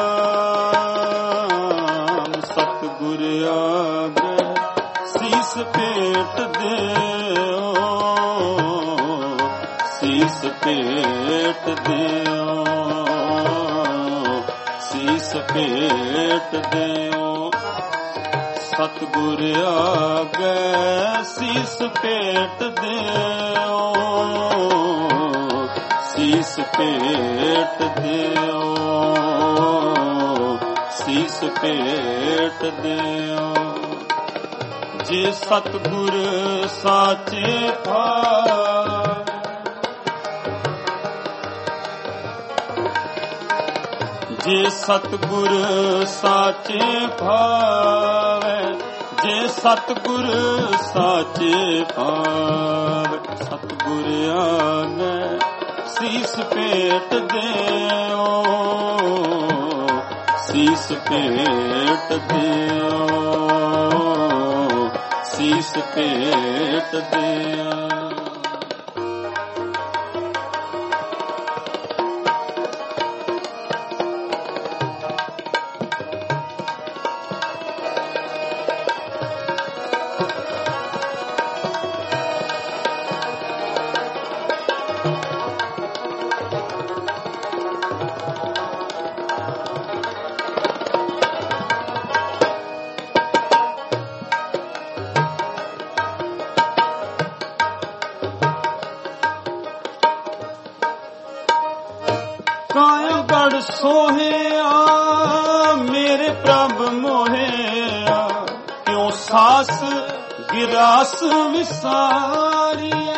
ਸਤਿਗੁਰ ਆਗੇ ਸੀਸ ਭੇਟ ਦਿਓ, ਸੀਸ ਭੇਟ ਦਿਓ, ਸੀਸ ਭੇਟ ਦਿਓ। ਸਤਿਗੁਰ ਆਗੇ ਸੀਸ ਭੇਟ ਦਿਓ, ਸੀਸ ਭੇਟ ਦਿਓ, ਸੀਸ ਭੇਟ ਦਿਓ। ਜੇ ਸਤਿਗੁਰ ਸਾਚੇ ਭਾਵ, ਜੇ ਸਤਿਗੁਰ ਸਾਚੇ ਭਾਵੈ, ਜੇ ਸਤਿਗੁਰ ਸਾਚੇ ਭਾਵ। ਸਤਿਗੁਰ ਆਗੇ ਸੀਸ ਭੇਟ ਦਿਓ, ਸੀਸ ਭੇਟ ਦਿਓ, ਸੀਸ ਭੇਟ ਦਿਓ। ਸੋਹਿਆ ਮੇਰੇ ਪ੍ਰਭ ਮੋਹਿਆ, ਕਿਉ ਸਾਸ ਗਿਰਾਸ ਵਿਸਾਰੀਐ,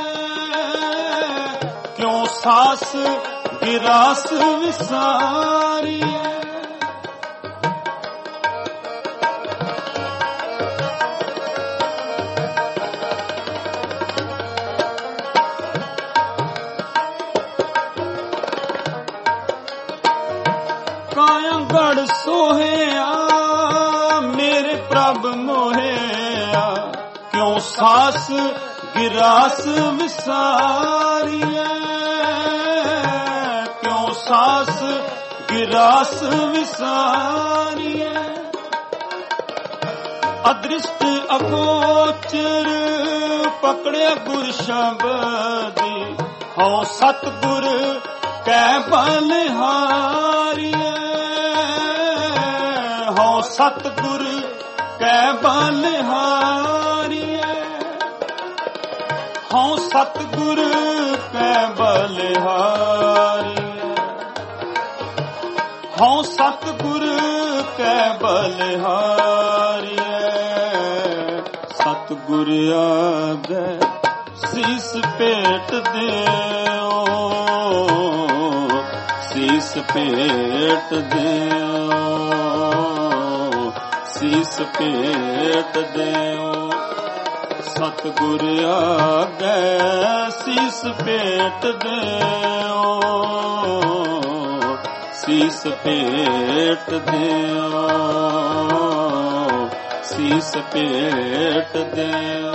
ਕਿਉ ਸਾਸ ਗਿਰਾਸ ਵਿਸਾਰੀਐ। ਕਾਇਆਗੜ੍ਹ ਸੋਹਿਆ ਮੇਰੇ ਪ੍ਰਭ ਮੋਹਿਆ, ਕਿਉ ਸਾਸ ਗਿਰਾਸ ਵਿਸਾਰੀਐ, ਕਿਉ ਸਾਸ ਗਿਰਾਸ ਵਿਸਾਰੀਐ। ਅਦ੍ਰਿਸ਼ਟ ਅਗੋਚਰ ਪਕੜਿਆ ਗੁਰ ਸ਼ਬਦੀ, ਹਉ ਸਤਿਗੁਰ ਕੈ ਬਲਿਹਾਰੀਐ, ਹਉ ਸਤਿਗੁਰ ਕੈ ਬਲਿਹਾਰੀਐ, ਹਉ ਸਤਿਗੁਰ ਕੈ ਬਲਿਹਾਰੀਐ, ਹਉ ਸਤਿਗੁਰ ਕੈ ਬਲਿਹਾਰੀਐ। ਸਤਿਗੁਰ ਆਗੈ ਸੀਸ ਭੇਟ ਦਿਓ, ਸੀਸ ਭੇਟ ਦਿਓ, ਸੀਸ ਭੇਟ ਦਿਓ। ਸਤਿਗੁਰ ਆਗੈ ਸੀਸ ਭੇਟ ਦਿਓ, ਸੀਸ ਭੇਟ ਦਿਓ, ਸੀਸ ਭੇਟ ਦਿਓ।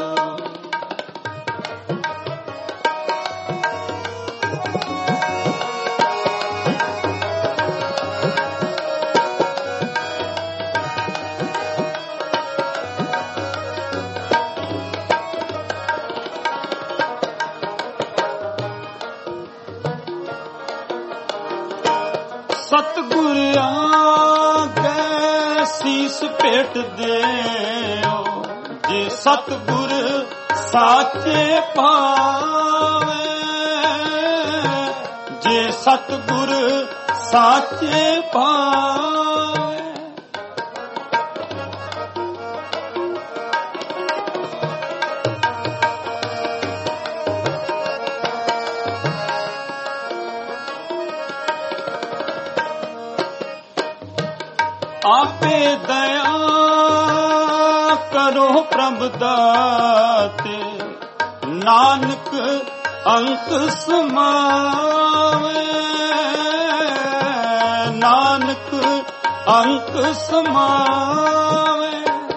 ਸਤਿਗੁਰ ਆਗੈ ਸੀਸ ਭੇਟ ਦਿਓ, ਜੇ ਸਤਿਗੁਰ ਸਾਚੇ ਪਾਵੇ, ਜੇ ਸਤਿਗੁਰ ਸਾਚੇ ਪਾਵੇ। ਆਪੇ ਦਇਆ ਕਰੋ ਪ੍ਰਭ ਦਾਤੇ, ਨਾਨਕ ਅੰਕ ਸਮਾਵੇ, ਨਾਨਕ ਅੰਕ ਸਮਾਵੇ,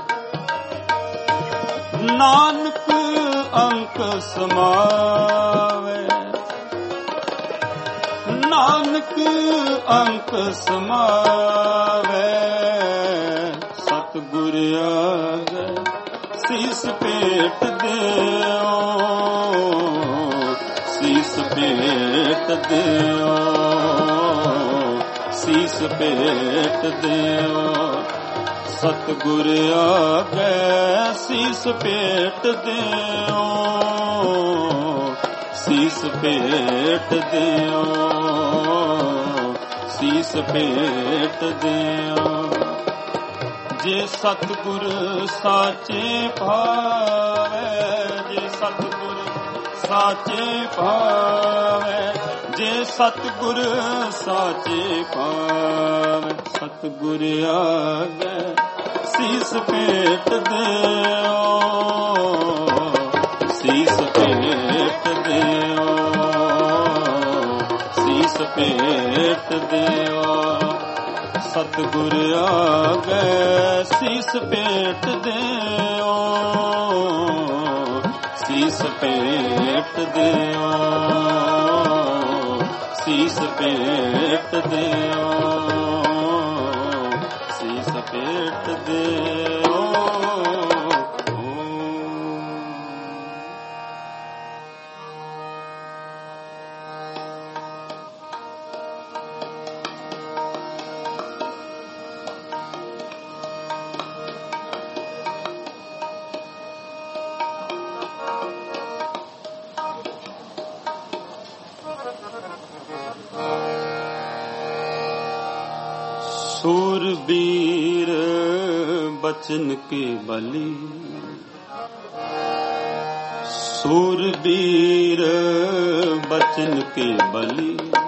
ਨਾਨਕ ਅੰਕ ਸਮਾਵੇ, ਨਾਨਕ ਅੰਕ ਸਮਾਵੇ। ਸਤਿਗੁਰ ਆਗੈ ਸੀਸ ਭੇਟ ਦਿਓ, ਸੀਸ ਭੇਟ ਦਿਓ, ਸੀਸ ਭੇਟ ਦਿਓ। ਸਤਿਗੁਰ ਆਗੈ ਸੀਸ ਭੇਟ ਦਿਓ, ਸੀਸ ਭੇਟ ਦਿਓ, ਸੀਸ ਭੇਟ ਦਿਓ। ਜੇ ਸਤਿਗੁਰ ਸਾਚੇ ਭਾਵੈ, ਜੇ ਸਤਿਗੁਰ ਸਾਚੇ ਭਾਵੈ, ਜੇ ਸਤਿਗੁਰ ਸਾਚੇ ਭਾਵੈ। ਸਤਿਗੁਰ ਆਗੈ ਸੀਸ ਭੇਟ ਦਿਓ, ਸੀਸ ਭੇਟ ਦਿਓ, ਸੀਸ ਭੇਟ ਦਿਓ। ਸਤਿਗੁਰ ਆਗੈ ਸੀਸ ਭੇਟ ਦਿਓ, ਸੀਸ ਭੇਟ ਦਿਓ, ਸੀਸ ਭੇਟ ਦਿਓ, ਸੀਸ ਭੇਟ ਦਿਓ। सूरबीर बचन के बली, सूरबीर बचन के बली,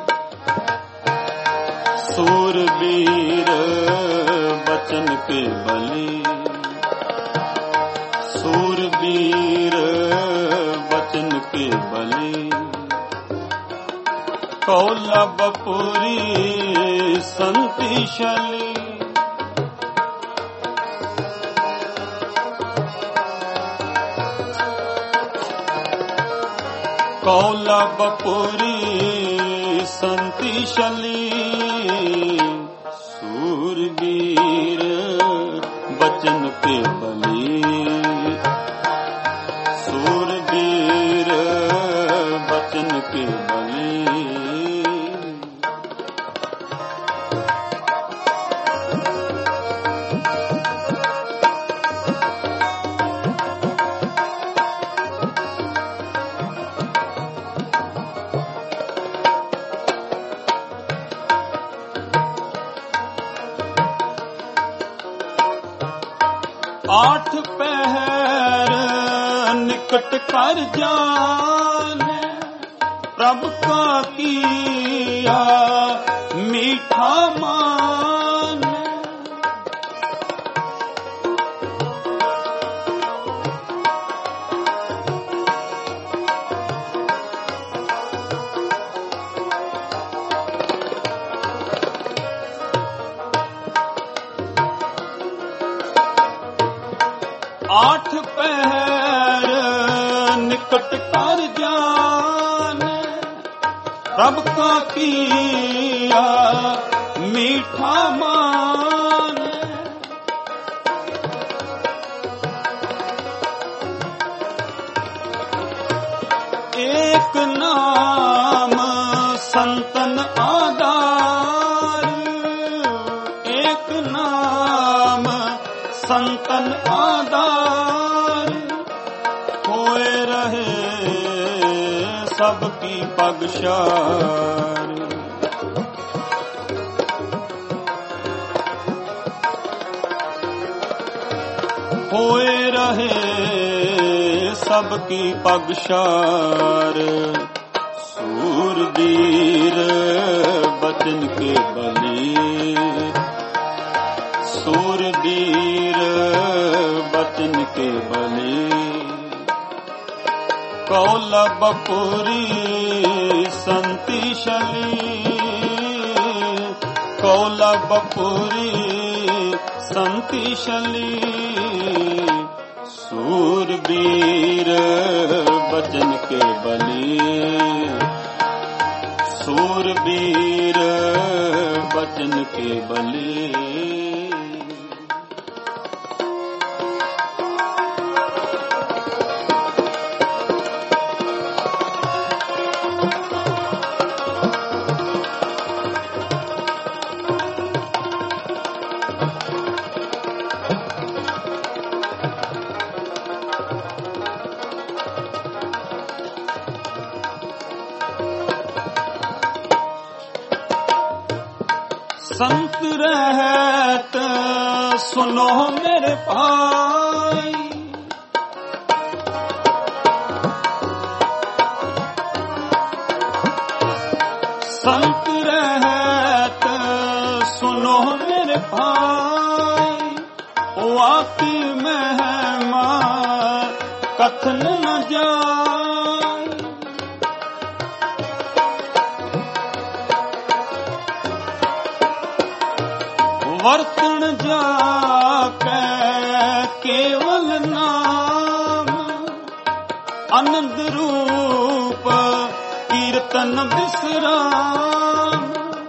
सूरबीर बचन के बली, सूरबीर बचन के बली। कौलबपुरी संतिशली, कौलबपुरी संतिशली, सूरबीर बचन के बली, सूरबीर बचन के बली। आठ पहर निकट कर जाने, प्रभु का किया मीठा मान। आठ पहर निकट कर जाने, रब का किया मीठा मान। एक नाम संतन आधार, एक नाम संतन आधार, होए रहे सबकी पगशार। होए रहे सबकी पगशार, सूरबीर बचन के बली, सूरबीर बचन के बली। कौलबपुरी संतिशली, कौलबपुरी संतिशली, सूरबीर बचन के बली, सूरबीर बचन के बली। संत रहत सुनो मेरे भाई, संत रहत सुनो मेरे भाई, वाकी महिमा कथन न जाए। वर्तन जाके केवल नाम, आनंद रूप कीर्तन विश्राम।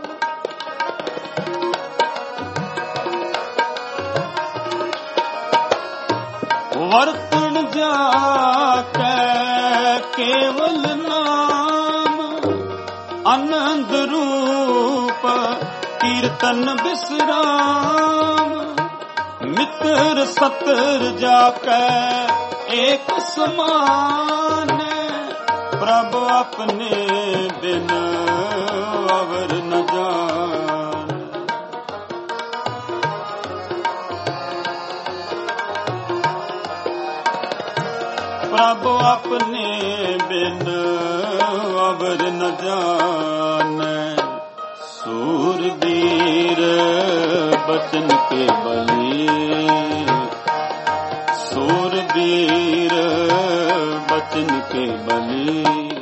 वर्तन जाके केवल नाम, आनंद रूप कीर्तन विश्राम। मित्र सतर जाके एक समान, प्रभु अपने बिन अवर न जान। प्रभु अपने बिन अवर न जाने। सूरबीर बचन के बली, सूरबीर बचन के बली।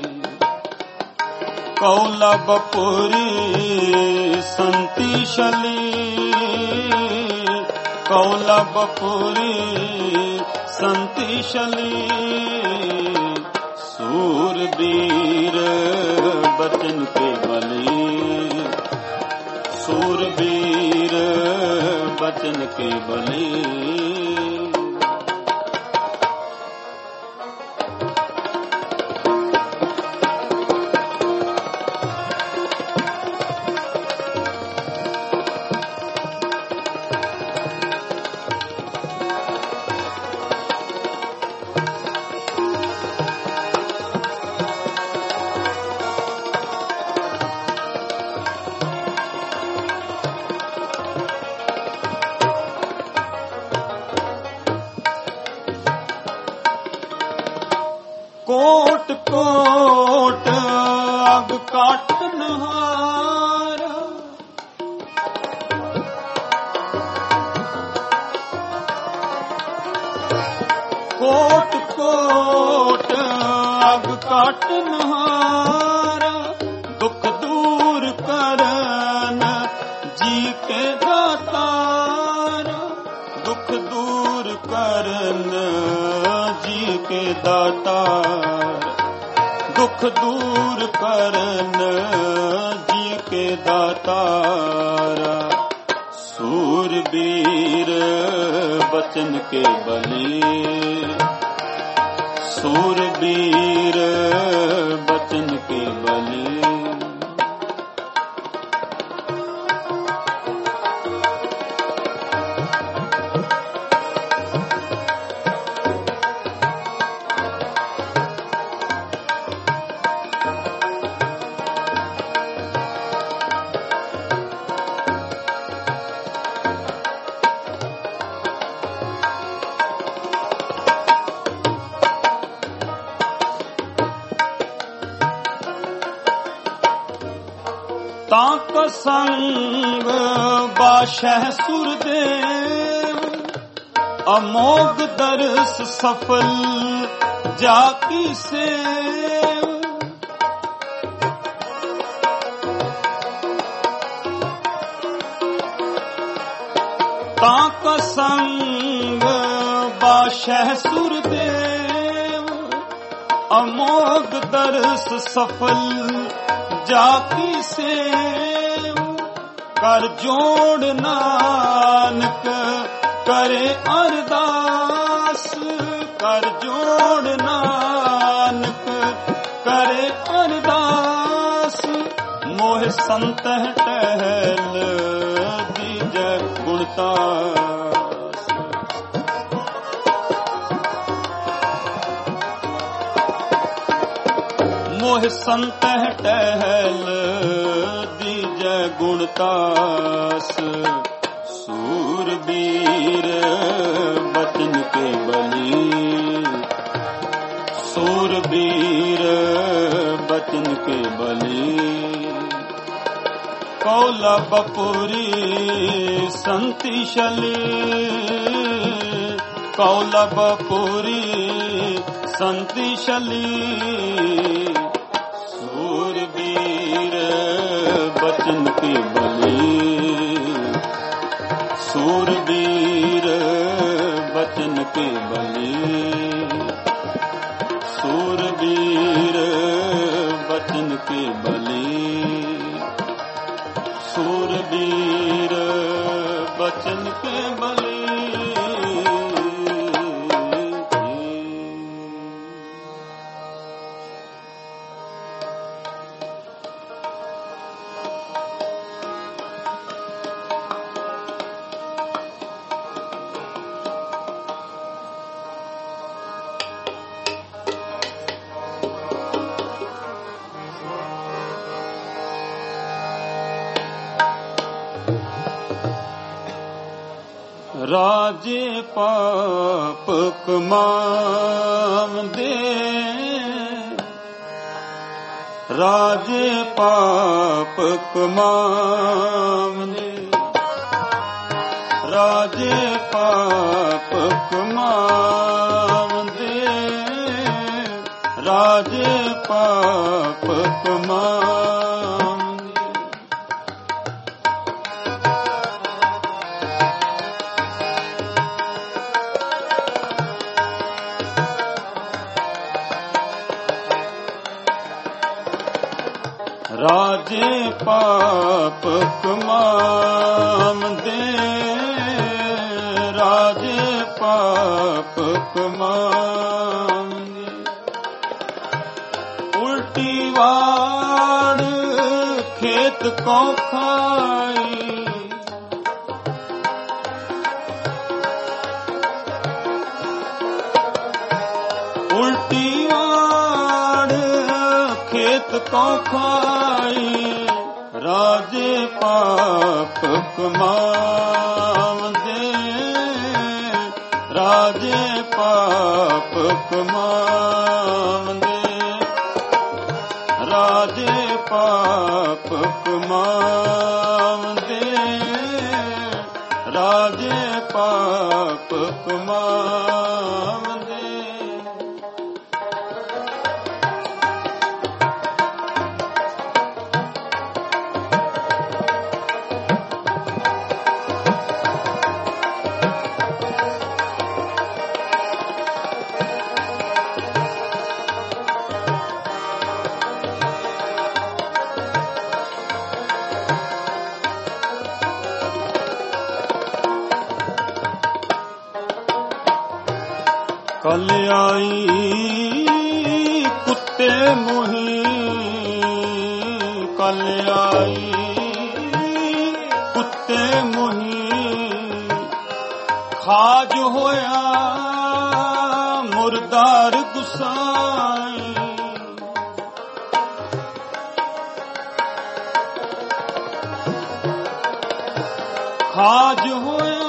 कौलबपुरी संतिशली, कौलबपुरी संतिशली। सूरबीर बचन के बली, सूरबीर बचन के बली। कोट कोट अग काटनहारा, कोट कोट अग काटनहारा। दुख दूर करन जी के दातारा, दुख दूर करन जी के दातार। दुख दूर करन जी के दातारा। सूरबीर बचन के बली, सूरबीर बचन के बली। ताक संग बाशह सुरदेव, अमोघ दर्श सफल जाकी सेव। ताक संग बाशह सुरदेव, अमोघ दर्श सफल जाकी सेव। कर जोड़ नानक करे अरदास, कर जोड़ नानक करे अरदास। मोह संत टहल दीजै गुणतास। मोह संत टहल दीजै गुणतास। सूरबीर बचन के बली, सूरबीर बचन के बली। कौलबपुरी संतिशली, कौलबपुरी संतिशली। सूरबीर बचन के बली, सूरबीर बचन के बली। सूरबीर बचन के बली, सूरबीर बचन के बली। राजे पाप कमाम दे ਰਾਜੇ ਪਾਪ ਕਮਾਵੰਦੇ, ਰਾਜੇ ਪਾਪ ਕਮਾਵੰਦੇ, ਰਾਜੇ ਪਾਪ ਕਮਾਵੰਦੇ। ਰਾਜੇ ਪਾਪ ਕਮਾਵੰਦੇ, ਰਾਜੇ ਪਾਪ ਕਮਾਵੰਦੇ। ਉਲਟੀ ਵਾੜ ਖੇਤ ਕੋ ਖਾਈ, ਉਲਟੀ ਵਾੜ ਖੇਤ ਕੋ ਖਾਈ, ਰਾਜੇ ਪਾਪ ਕਮਾਵੰਦੇ, ਰਾਜੇ ਪਾਪ ਕਮਾਵੰਦੇ, ਰਾਜੇ ਪਾਪ ਕਮਾਵੰਦੇ, ਰਾਜੇ ਪਾਪ ਕਮਾਵੰਦੇ। ਕੱਲ ਆਈ ਕੁੱਤੇ ਮੋਹੀ, ਕੱਲ ਆਈ ਕੁੱਤੇ ਮੋਹੀ, ਖਾਜ ਹੋਇਆ ਮੁਰਦਾਰ ਗੁਸਾਈ, ਖਾਜ ਹੋਇਆ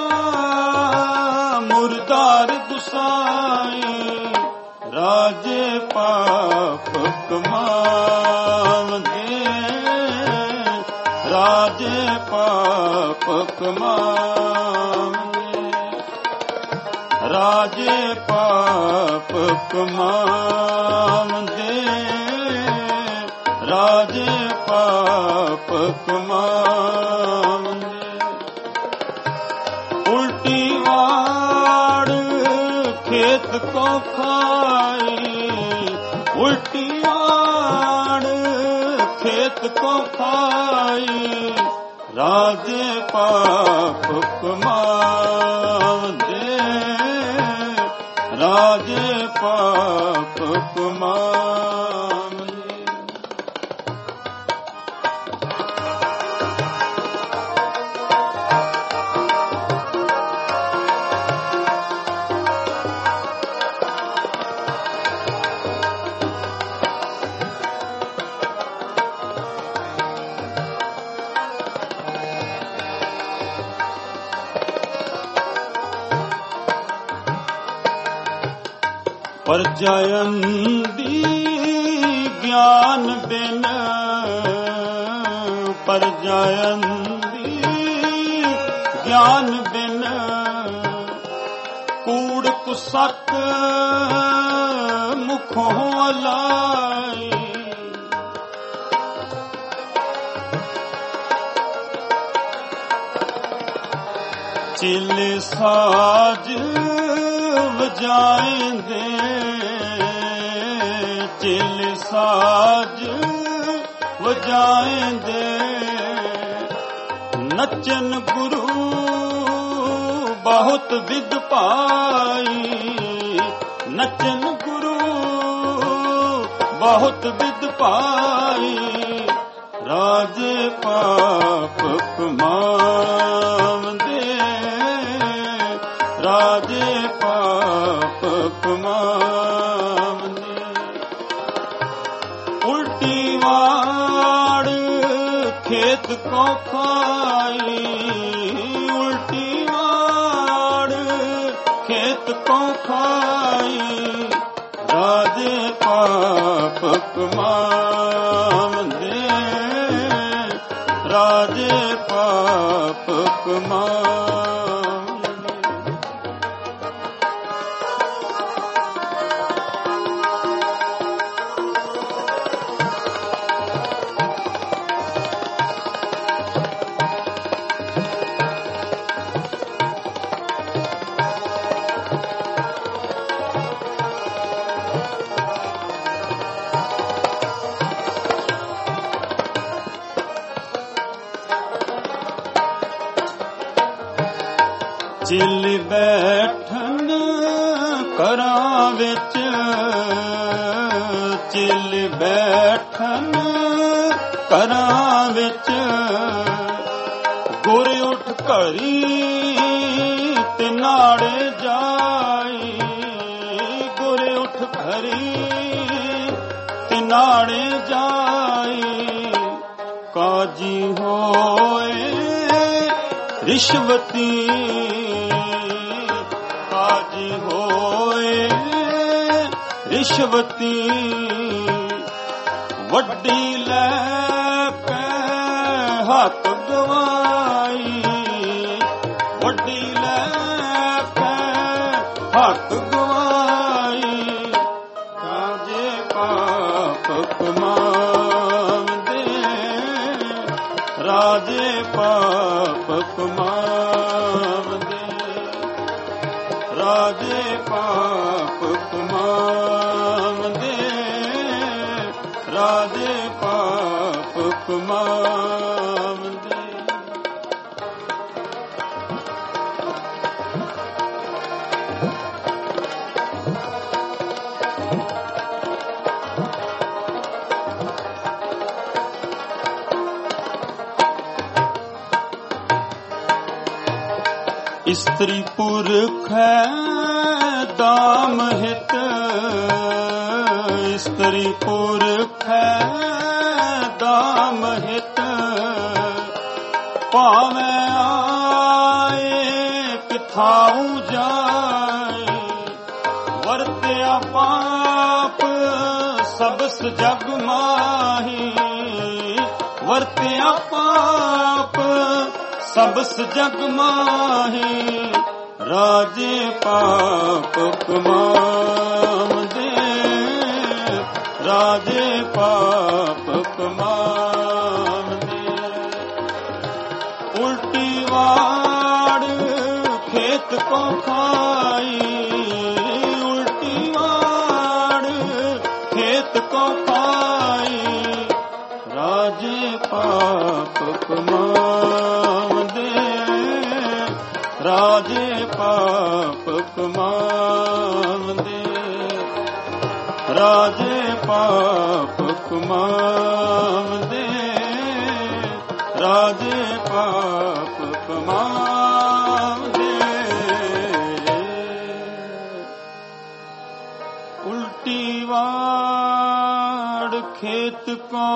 ਮੁਰਦਾਰ ਗੁਸਾਈ, ਰਾਜੇ ਪਾਪ ਕਮਾਵੰਦੇ, ਰਾਜੇ ਪਾਪ ਕਮਾਵੰਦੇ, ਰਾਜੇ ਪਾਪ ਕਮਾਵੰਦੇ, ਰਾਜੇ ਪਾਪ ਕਮਾਵੰਦੇ। ਉਲਟੀ ਵਾੜ ਖੇਤ ਕੋ ਖਾਈ, ਉਲਟੀ ਵਾੜ ਖੇਤ ਕੋ ਖਾਈ, ਰਾਜੇ ਪਾਪ ਕਮਾਵੰਦੇ, ਰਾਜੇ ਪਾਪ ਕਮਾਵੰਦੇ। ਪਰਜਾਇੰਦੀ ਗਿਆਨ ਬਿਨ, ਪਰਜਾਇੰਦੀ ਗਿਆਨ ਬਿਨ, ਕੂੜ ਕੁਸਕ ਮੁਖੋਂ ਅਲਾਈ, ਚਿਲ ਸਾਜ ਵਜਾਏਂਦੇ, ਚਿਲ ਸਾਜ ਵਜਾਏਂਦੇ, ਨੱਚਨ ਗੁਰੂ ਬਹੁਤ ਵਿਦ ਪਾਈ, ਨੱਚਨ ਗੁਰੂ ਬਹੁਤ ਵਿਦ ਪਾਈ, ਰਾਜੇ ਪਾਪ ਕਮਾਵੰਦੇ, ਰਾਜੇ ਪਾਪ ਕਮਾਵੰਦੇ। ਉਲਟੀ ਵਾੜ ਖੇਤ ਕੋ ਖਾਈ, ਉਲਟੀ ਵਾੜ ਖੇਤ ਕੋ ਖਾਈ, ਰਾਜੇ ਪਾਪ ਕਮਾਵੰਦੇ, ਰਾਜੇ ਪਾਪ ਕਮਾਵਨੇ। ਚਿਲ ਬੈਠਨ ਘਰਾਂ ਵਿੱਚ, ਚਿਲ ਬੈਠਨ ਘਰਾਂ ਵਿੱਚ, ਗੁਰ ਉੱਠ ਘਰੀ ਤੇ ਨਾੜੇ ਜਾਈ, ਗੁਰ ਉੱਠ ਘਰੀ ਤੇ ਨਾੜੇ ਜਾਈ, ਕਾਜੀ ਹੋਏ ਰਿਸ਼ਵਤੀ, ਕਾਜੀ ਹੋਏ ਰਿਸ਼ਵਤੀ, ਵੱਡੀ ਲੈ ਕੇ ਹੱਥ ਗਵਾਈ, ਵੱਡੀ ਲੈ ਕੇ ਹੱਥ ਗਵਾਈ, ਰਾਜੇ ਪਾਪ ਕਮਾਵਦੇ, ਰਾਜੇ ਪਾਪ ਕਮਾਵਦੇ, ਰਾਜੇ ਪਾਪ ਕਮਾਵਦੇ, ਰਾਜੇ ਪਾਪ ਕਮਾਵਦੇ। ਇਸਤਰੀ ਪੁਰਖ ਹੈ ਦਾਮ ਹਿਤ, ਇਸਤਰੀ ਪੁਰਖ ਹੈ ਦਾਮ ਹਿਤ, ਭਾਵੇਂ ਆਏ ਕਿਥਾਉ ਜਾਏ, ਵਰਤਿਆ ਪਾਪ ਸਬਸ ਜਗ ਮਾਹੀ, ਵਰਤਿਆ ਪਾਪ ਸਬਸ ਜਗ ਮਾਹੀ, ਰਾਜੇ ਪਾਪ ਕਮਾਵਦੇ, ਰਾਜੇ ਪਾਪ ਕਮਾਵਦੇ। ਉਲਟੀ ਵਾੜ ਖੇਤ ਕੋ ਖਾਈ, ਉਲਟੀ ਵਾੜ ਖੇਤ ਕੋ ਖਾਈ, ਰਾਜੇ ਪਾਪ ਕਮਾਵਦੇ, ਰਾਜੇ ਪਾਪ ਕਮਾਵਦੇ, ਰਾਜੇ ਪਾਪ ਕਮਾਵਦੇ, ਰਾਜੇ ਪਾਪ ਕਮਾਵਦੇ। ਉਲਟੀ ਵਾੜ ਖੇਤ ਕੋ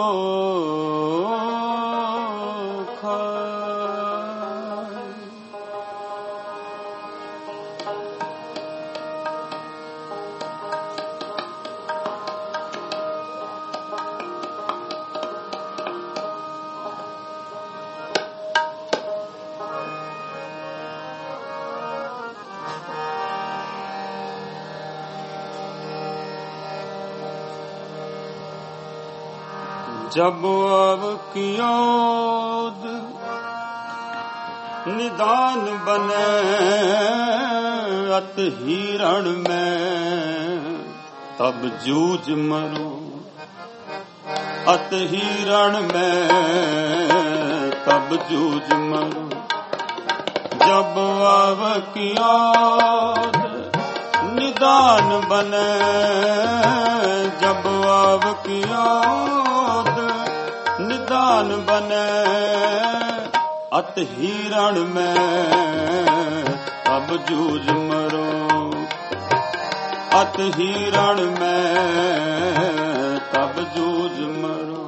जब अब कियोद निदान बने अत हिरण में तब जूझ मरो, अत हिरण में तब जूझ मरो। जब अब कियोद निदान बने, जब अब कियोद निदान बने अत हिरण में तब जूझ मरो, अत हिरण में तब जूझ मरो।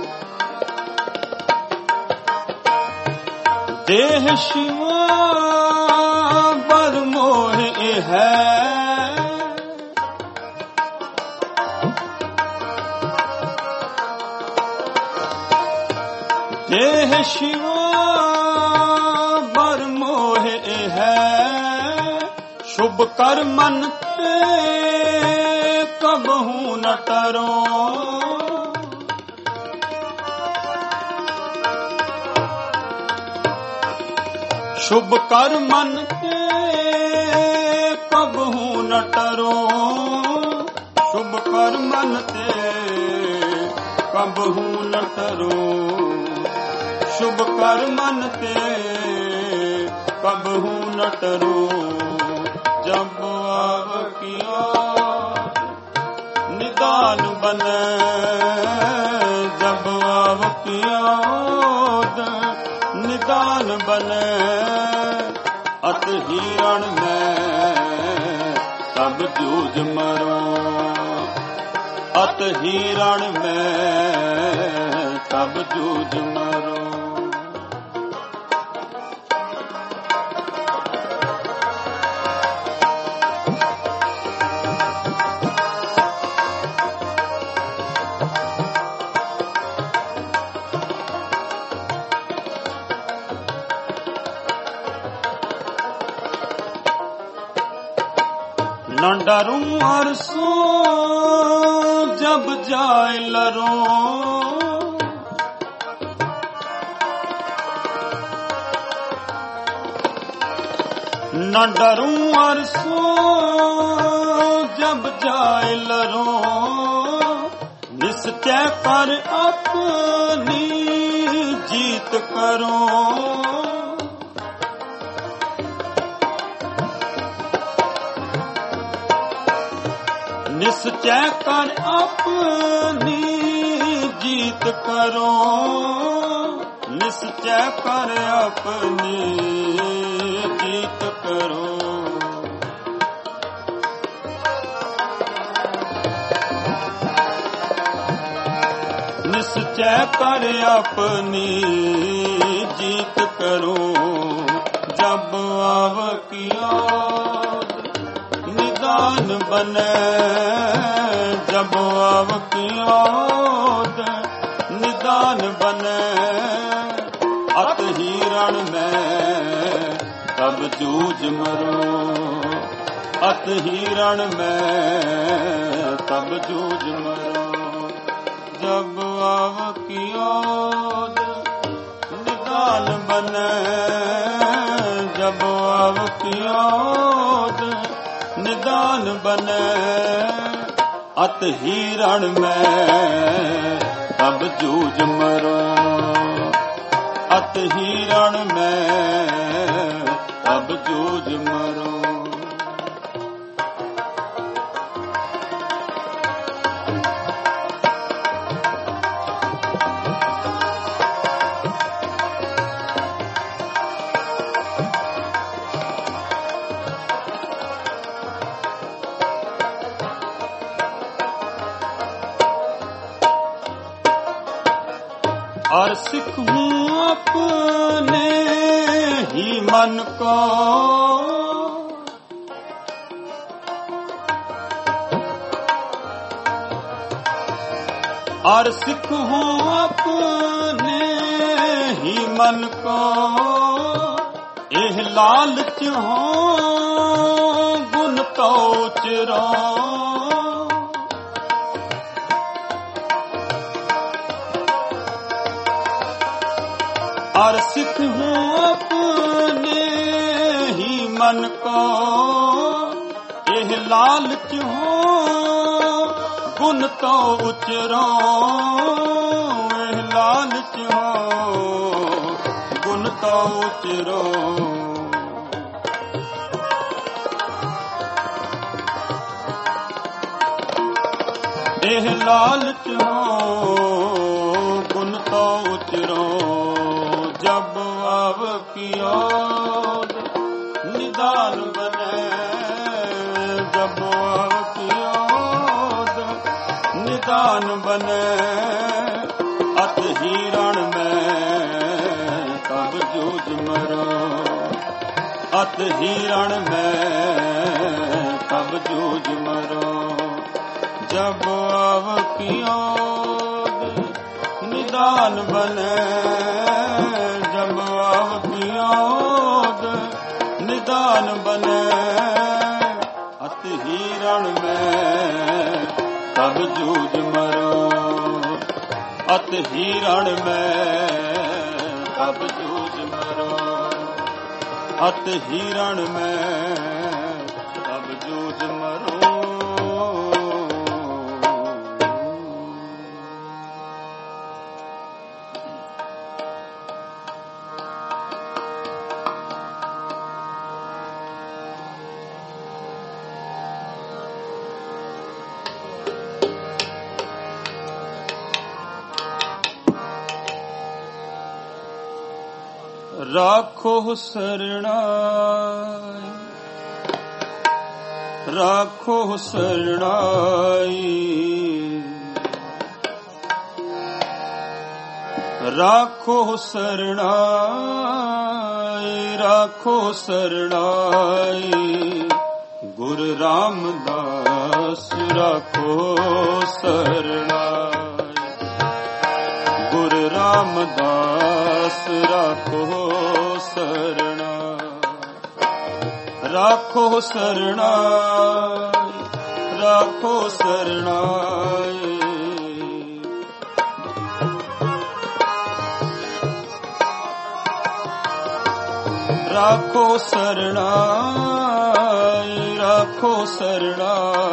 देह शिवार देह शिवा बर मोहे है, शुभ कर मन ते कबहू न टरो। शुभ कर मन ते कबहू न टरो, शुभ कर मन ते कबहू न टरो, शुभ कर मन ते कबहू न टरो। जब आव किया निदान बने, जब आव किया निदान बने, अत हिरण में सब जूझ मरो, अत हिरण में सब जूझ मरो। न डरूं अरसों जब जाए लरो, न डरूं अरसों जब जाए लरो, निश्चय कर अपनी जीत करो। निश्चय कर अपनी जीत करो, निश्चय कर अपनी जीत करो। निश्चय कर अपनी जीत करो। जब आव किया निदान बने, जब आव किया निदान बने, अत हिरण में तब जूझ मरो, अत हिरण में तब जूझ मरो। जब आव किया निदान बने, जब आव किया निदान बने, अत हिरण में तब जूझ मरो, अत हिरण में तब जूझ मरो। और सिख हूँ अपने ही मन को, और सिख हूँ अपने ही मन को। एह लालच हो गुण तो चिरो, और सिख हूँ अपने ही मन को। एह लालच हो गुण तो उचरो, एह लालच हो गुण तो उचरो। एह लालच हो गुण तो उचरो। जब आव किया निदान बने, जब आव किया निदान बने, अत हिरण में तब जूझ मरो, अत हिरण में तब जूझ मरो। जब आव किया निदान बने जब आवतियोद निदान बने अति हिरण में तब जूझ मरो अति हिरण में तब जूझ मरो अति हिरण में तब जूझ मरो। राखो शरणाई राखो शरणाई राखो शरणाई राखो शरणाई गुरु रामदास राखो शरणाई गुरु रामदास राखो शरणा राखो शरणा राखो शरणा राखो शरणा राखो शरणा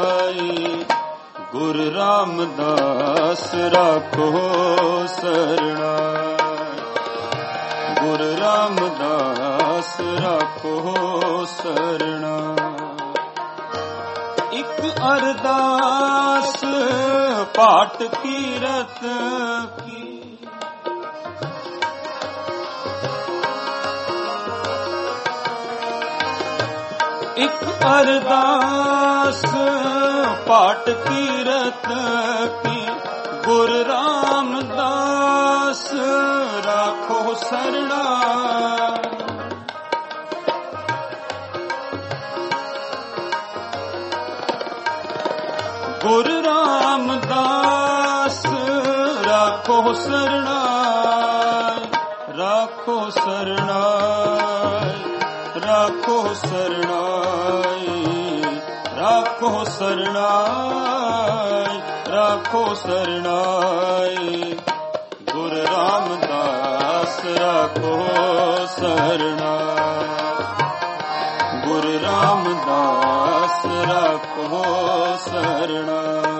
गुरु रामदास राखो शरणा गुरु रामदास राखो शरणा। एक अरदास पाठ कीरत की एक अरदास पाठ कीरत की गुरु रामदास राखो शरणा गुरु रामदास राखो शरणा राखो शरणा राखो शरणा राखो शरणा राखो शरणा गुरु रामदास राखो शरणा गुरु रामदास राखो शरणा।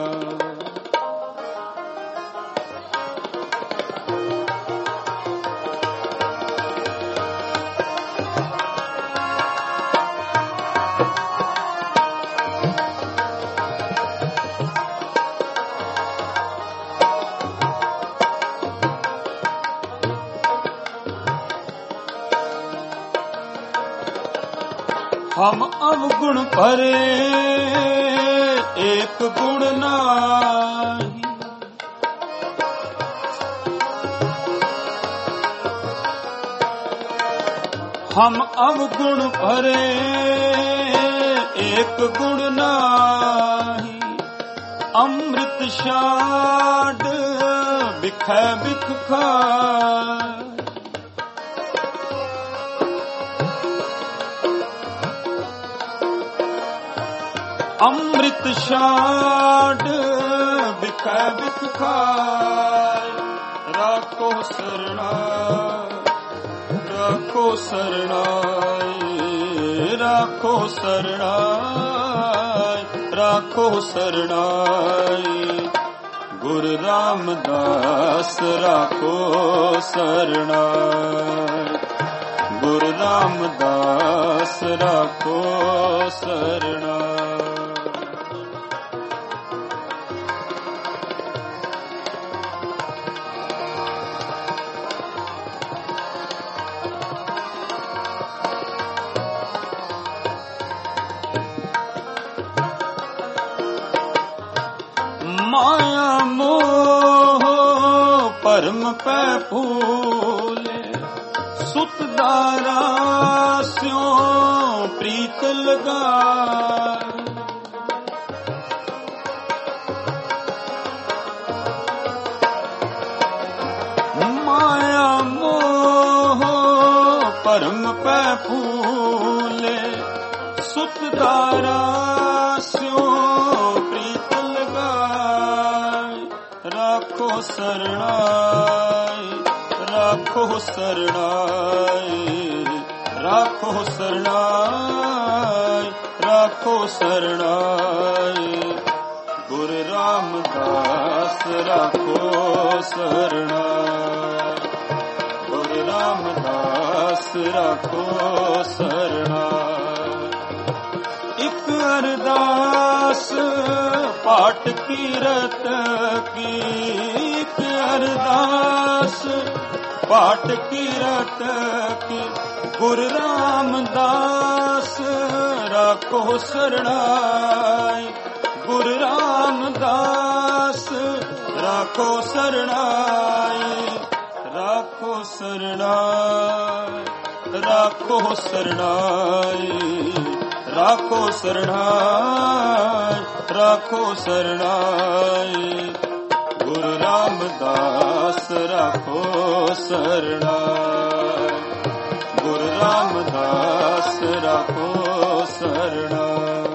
हम अवगुण भरे एक गुण नाही हम अवगुण भरे एक गुण नाही अमृत शाड बिख बिख खाए अमृत शाड बिख बिख खाए राखो शरणा राखो शरणा राखो शरणा राखो शरणा गुरु रामदास राखो शरणा गुरु रामदास राखो शरणा। माया मोह परम पै फूले सुत दारा स्यों प्रीत लगाए ਭਰਮ ਪੈ ਫੂਲੇ ਸੁਤ ਦਾਰਾ ਸਿਓ ਪ੍ਰੀਤ ਲਗਾਏ ਰਾਖੋ ਸਰਣਾਈ ਰਾਖੋ ਸਰਣਾਈ ਰਾਖੋ ਸਰਣਾਈ ਰਾਖੋ ਸਰਣਾਈ ਗੁਰ ਰਾਮਦਾਸ ਰਾਖੋ ਸਰਣਾਈ ਗੁਰ ਰਾਮਦਾਸ ਰਾਖੋ ਸਰਣਾਈ ਇੱਕ ਅਰਦਾਸ ਪਾਠ ਕੀਰਤ ਕੀ ਇੱਕ ਅਰਦਾਸ ਪਾਠ ਕੀਰਤ ਕੀ ਗੁਰ ਰਾਮਦਾਸ ਰਾਖੋ ਸਰਣਾਈ ਗੁਰ ਰਾਮਦਾਸ ਰਾਖੋ ਸਰਣਾਈ ਰਾਖੋ ਸਰਣਾਈ ਰਾਖੋ ਸਰਣਾਈ ਰਾਖੋ ਸਰਣਾਈ ਰਾਖੋ ਸਰਣਾਈ ਗੁਰ ਰਾਮਦਾਸ ਰਾਖੋ ਸਰਣਾਈ ਗੁਰ ਰਾਮਦਾਸ ਰਾਖੋ ਸਰਣਾਈ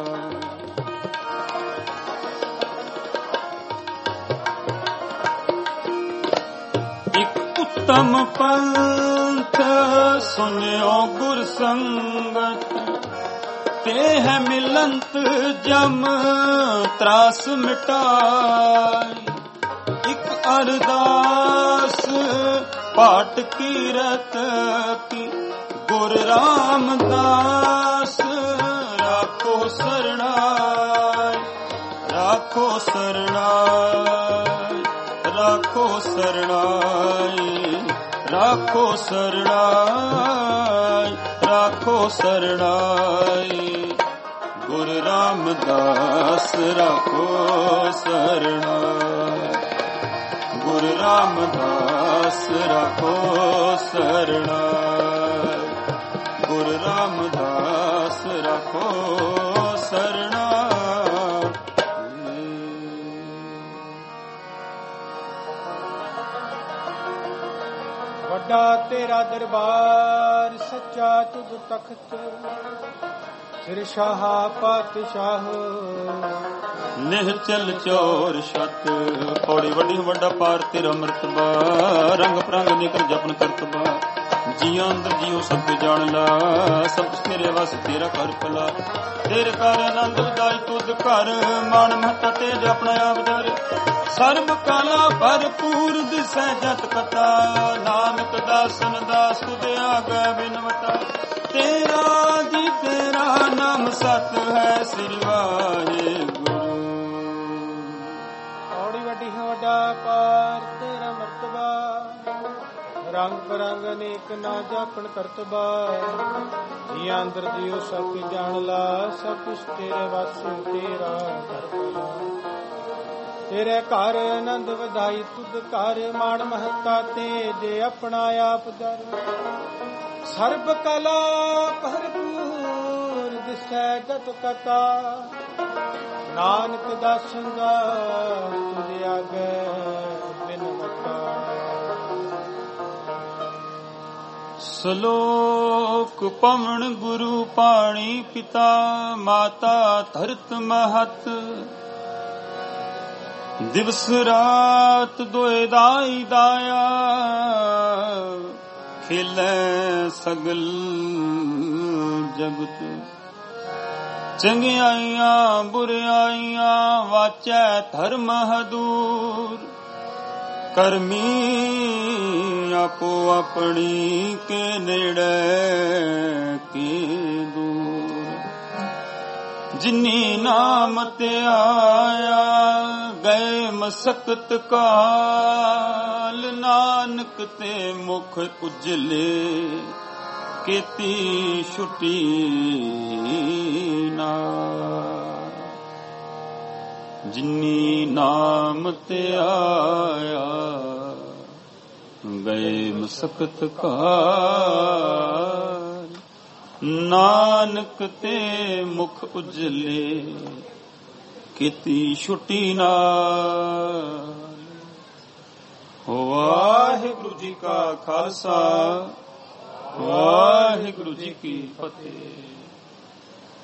ਇੱਕ ਉੱਤਮ ਪੰਥ ਸੁਨਿਓ ਗੁਰ ਸੰਗਤ ਤੇ ਹੈ ਮਿਲੰਤ ਜਮ ਤਰਾਸ ਮਿਟਾਈ ਇੱਕ ਅਰਦਾਸ ਪਾਠ ਕੀਰਤ ਕੀ ਗੁਰ ਰਾਮਦਾਸ ਰਾਖੋ ਸਰਣਾਈ ਰਾਖੋ ਸਰਣਾਈ ਰਾਖੋ ਸਰਣਾਈ ਰਾਖੋ ਸਰਣਾਈ ਰਾਖੋ ਸਰਣਾਈ ਗੁਰ ਰਾਮਦਾਸ ਰਾਖੋ ਸਰਣਾਈ ਗੁਰ ਰਾਮਦਾਸ ਰਾਖੋ ਸਰਣਾਈ ਗੁਰ ਰਾਮਦਾਸ ਰਾਖੋ ਸਰਣਾਈ। ਵੱਡਾ ਤੇਰਾ ਦਰਬਾਰ ਸੱਚਾ ਤੁਧ ਤਖਤ ਸਿਰ ਸ਼ਾਹ ਪਾਤਸ਼ਾਹ ਨਿਹਚਲ ਚੋਰ ਛਤ ਪੌੜੀ ਵੱਡੀ ਵੱਡਾ ਪਾਰ ਤੇਰਾ ਮਰਤਬਾ ਰੰਗ ਪ੍ਰੰਗ ਨਿਕਲ ਜਪਨ ਕਰਤਬਾ ਜੀਆਂ ਅੰਦਰ ਜੀਉ ਸਭ ਜਾਣ ਲਾ ਸਭ ਕੁਛ ਤੇਰੇ ਵਸ ਤੇਰਾ ਕਰ ਭਲਾ ਤੇਰੇ ਘਰ ਆਨੰਦ ਉਦਾਈ ਤੁਧ ਘਰ ਮਾਣ ਮਹਤਾ ਤੇਜ ਆਪਣਾ ਆਪ ਦਰ ਸਰਬ ਕਾਲਾ ਭਰਪੂਰ ਦਿਸੈ ਜਤ ਕਤਾ ਨਾਨਕ ਦਾਸਨ ਦਾਸ ਤੁਧ ਆਗੈ ਬਿਨਵਤਾ ਤੇਰਾ ਜੀ ਤੇਰਾ ਨਾਮ ਸਤ ਹੈ ਸ੍ਰੀ ਵਾਹਿਗੁਰੂ। ਔੜੀ ਵੱਡੀ ਵੱਡਾ ਪਾਰ ਤੇਰਾ ਮਰਤਬਾ ਰੰਗ ਬਰੰਗ ਅਨੇਕ ਨਾ ਜਾਪਣ ਕਰਤਬਾ ਜੀ ਅੰਦਰ ਜੀਉ ਸਭ ਜਾਣ ਲਾ ਸਭ ਕੁਛ ਤੇਰੇ ਵਸ ਤੇਰਾ ਕਰਤਬਾ ਤੇਰੇ ਘਰ ਆਨੰਦ ਵਧਾਈ ਤੁਧ ਘਰ ਮਾਣ ਮਹੱਤਾ ਤੇ ਜੇ ਆਪਣਾ ਆਪ ਦਰ ਸਰਬ ਕਲਾ ਭਰਪੂਰ ਦਿਸੈ ਜਤ ਕਤਾ ਨਾਨਕ ਦਾਸਨ ਦਾਸ ਤੁਧ ਆਗੈ ਬਿਨਵਤਾ। ਸਲੋਕ ਪਵਨ ਗੁਰੂ ਪਾਣੀ ਪਿਤਾ ਮਾਤਾ ਧਰਤ ਮਹਤ ਦਿਵਸ ਰਾਤ ਦੋਇ ਦਾਈ ਦਾਇਆ ਖੇਲੈ ਸਗਲ ਜਗਤ ਚੰਗਿਆਈਆਂ ਬੁਰਿਆਈਆਂ ਵਾਚੈ ਧਰਮ ਹਦੂਰ ਕਰਮੀ ਆਪੋ ਆਪਣੀ ਕੇ ਨੇੜੇ ਕੀ ਦੂਰ ਜਿਨੀ ਨਾਮ ਤੇ ਆਇਆ ਗਏ ਮਸਕਤ ਕਾਲ ਨਾਨਕ ਤੇ ਮੁਖ ਉਜਲੇ ਕੀਤੀ ਛੁਟੀ ਨਾ ਜਿਨੀ ਨਾਮ ਤੇ ਆਇਆ ਗਏ ਮਸਕਤ ਕਾਲ ਨਾਨਕ ਤੇ ਮੁਖ ਉਜਲੇ ਕੀਤੀ ਛੁਟੀ ਨਾਲ। ਵਾਹਿਗੁਰੂ ਜੀ ਕਾ ਖਾਲਸਾ ਵਾਹਿਗੁਰੂ ਜੀ ਕੀ ਫਤਿਹ।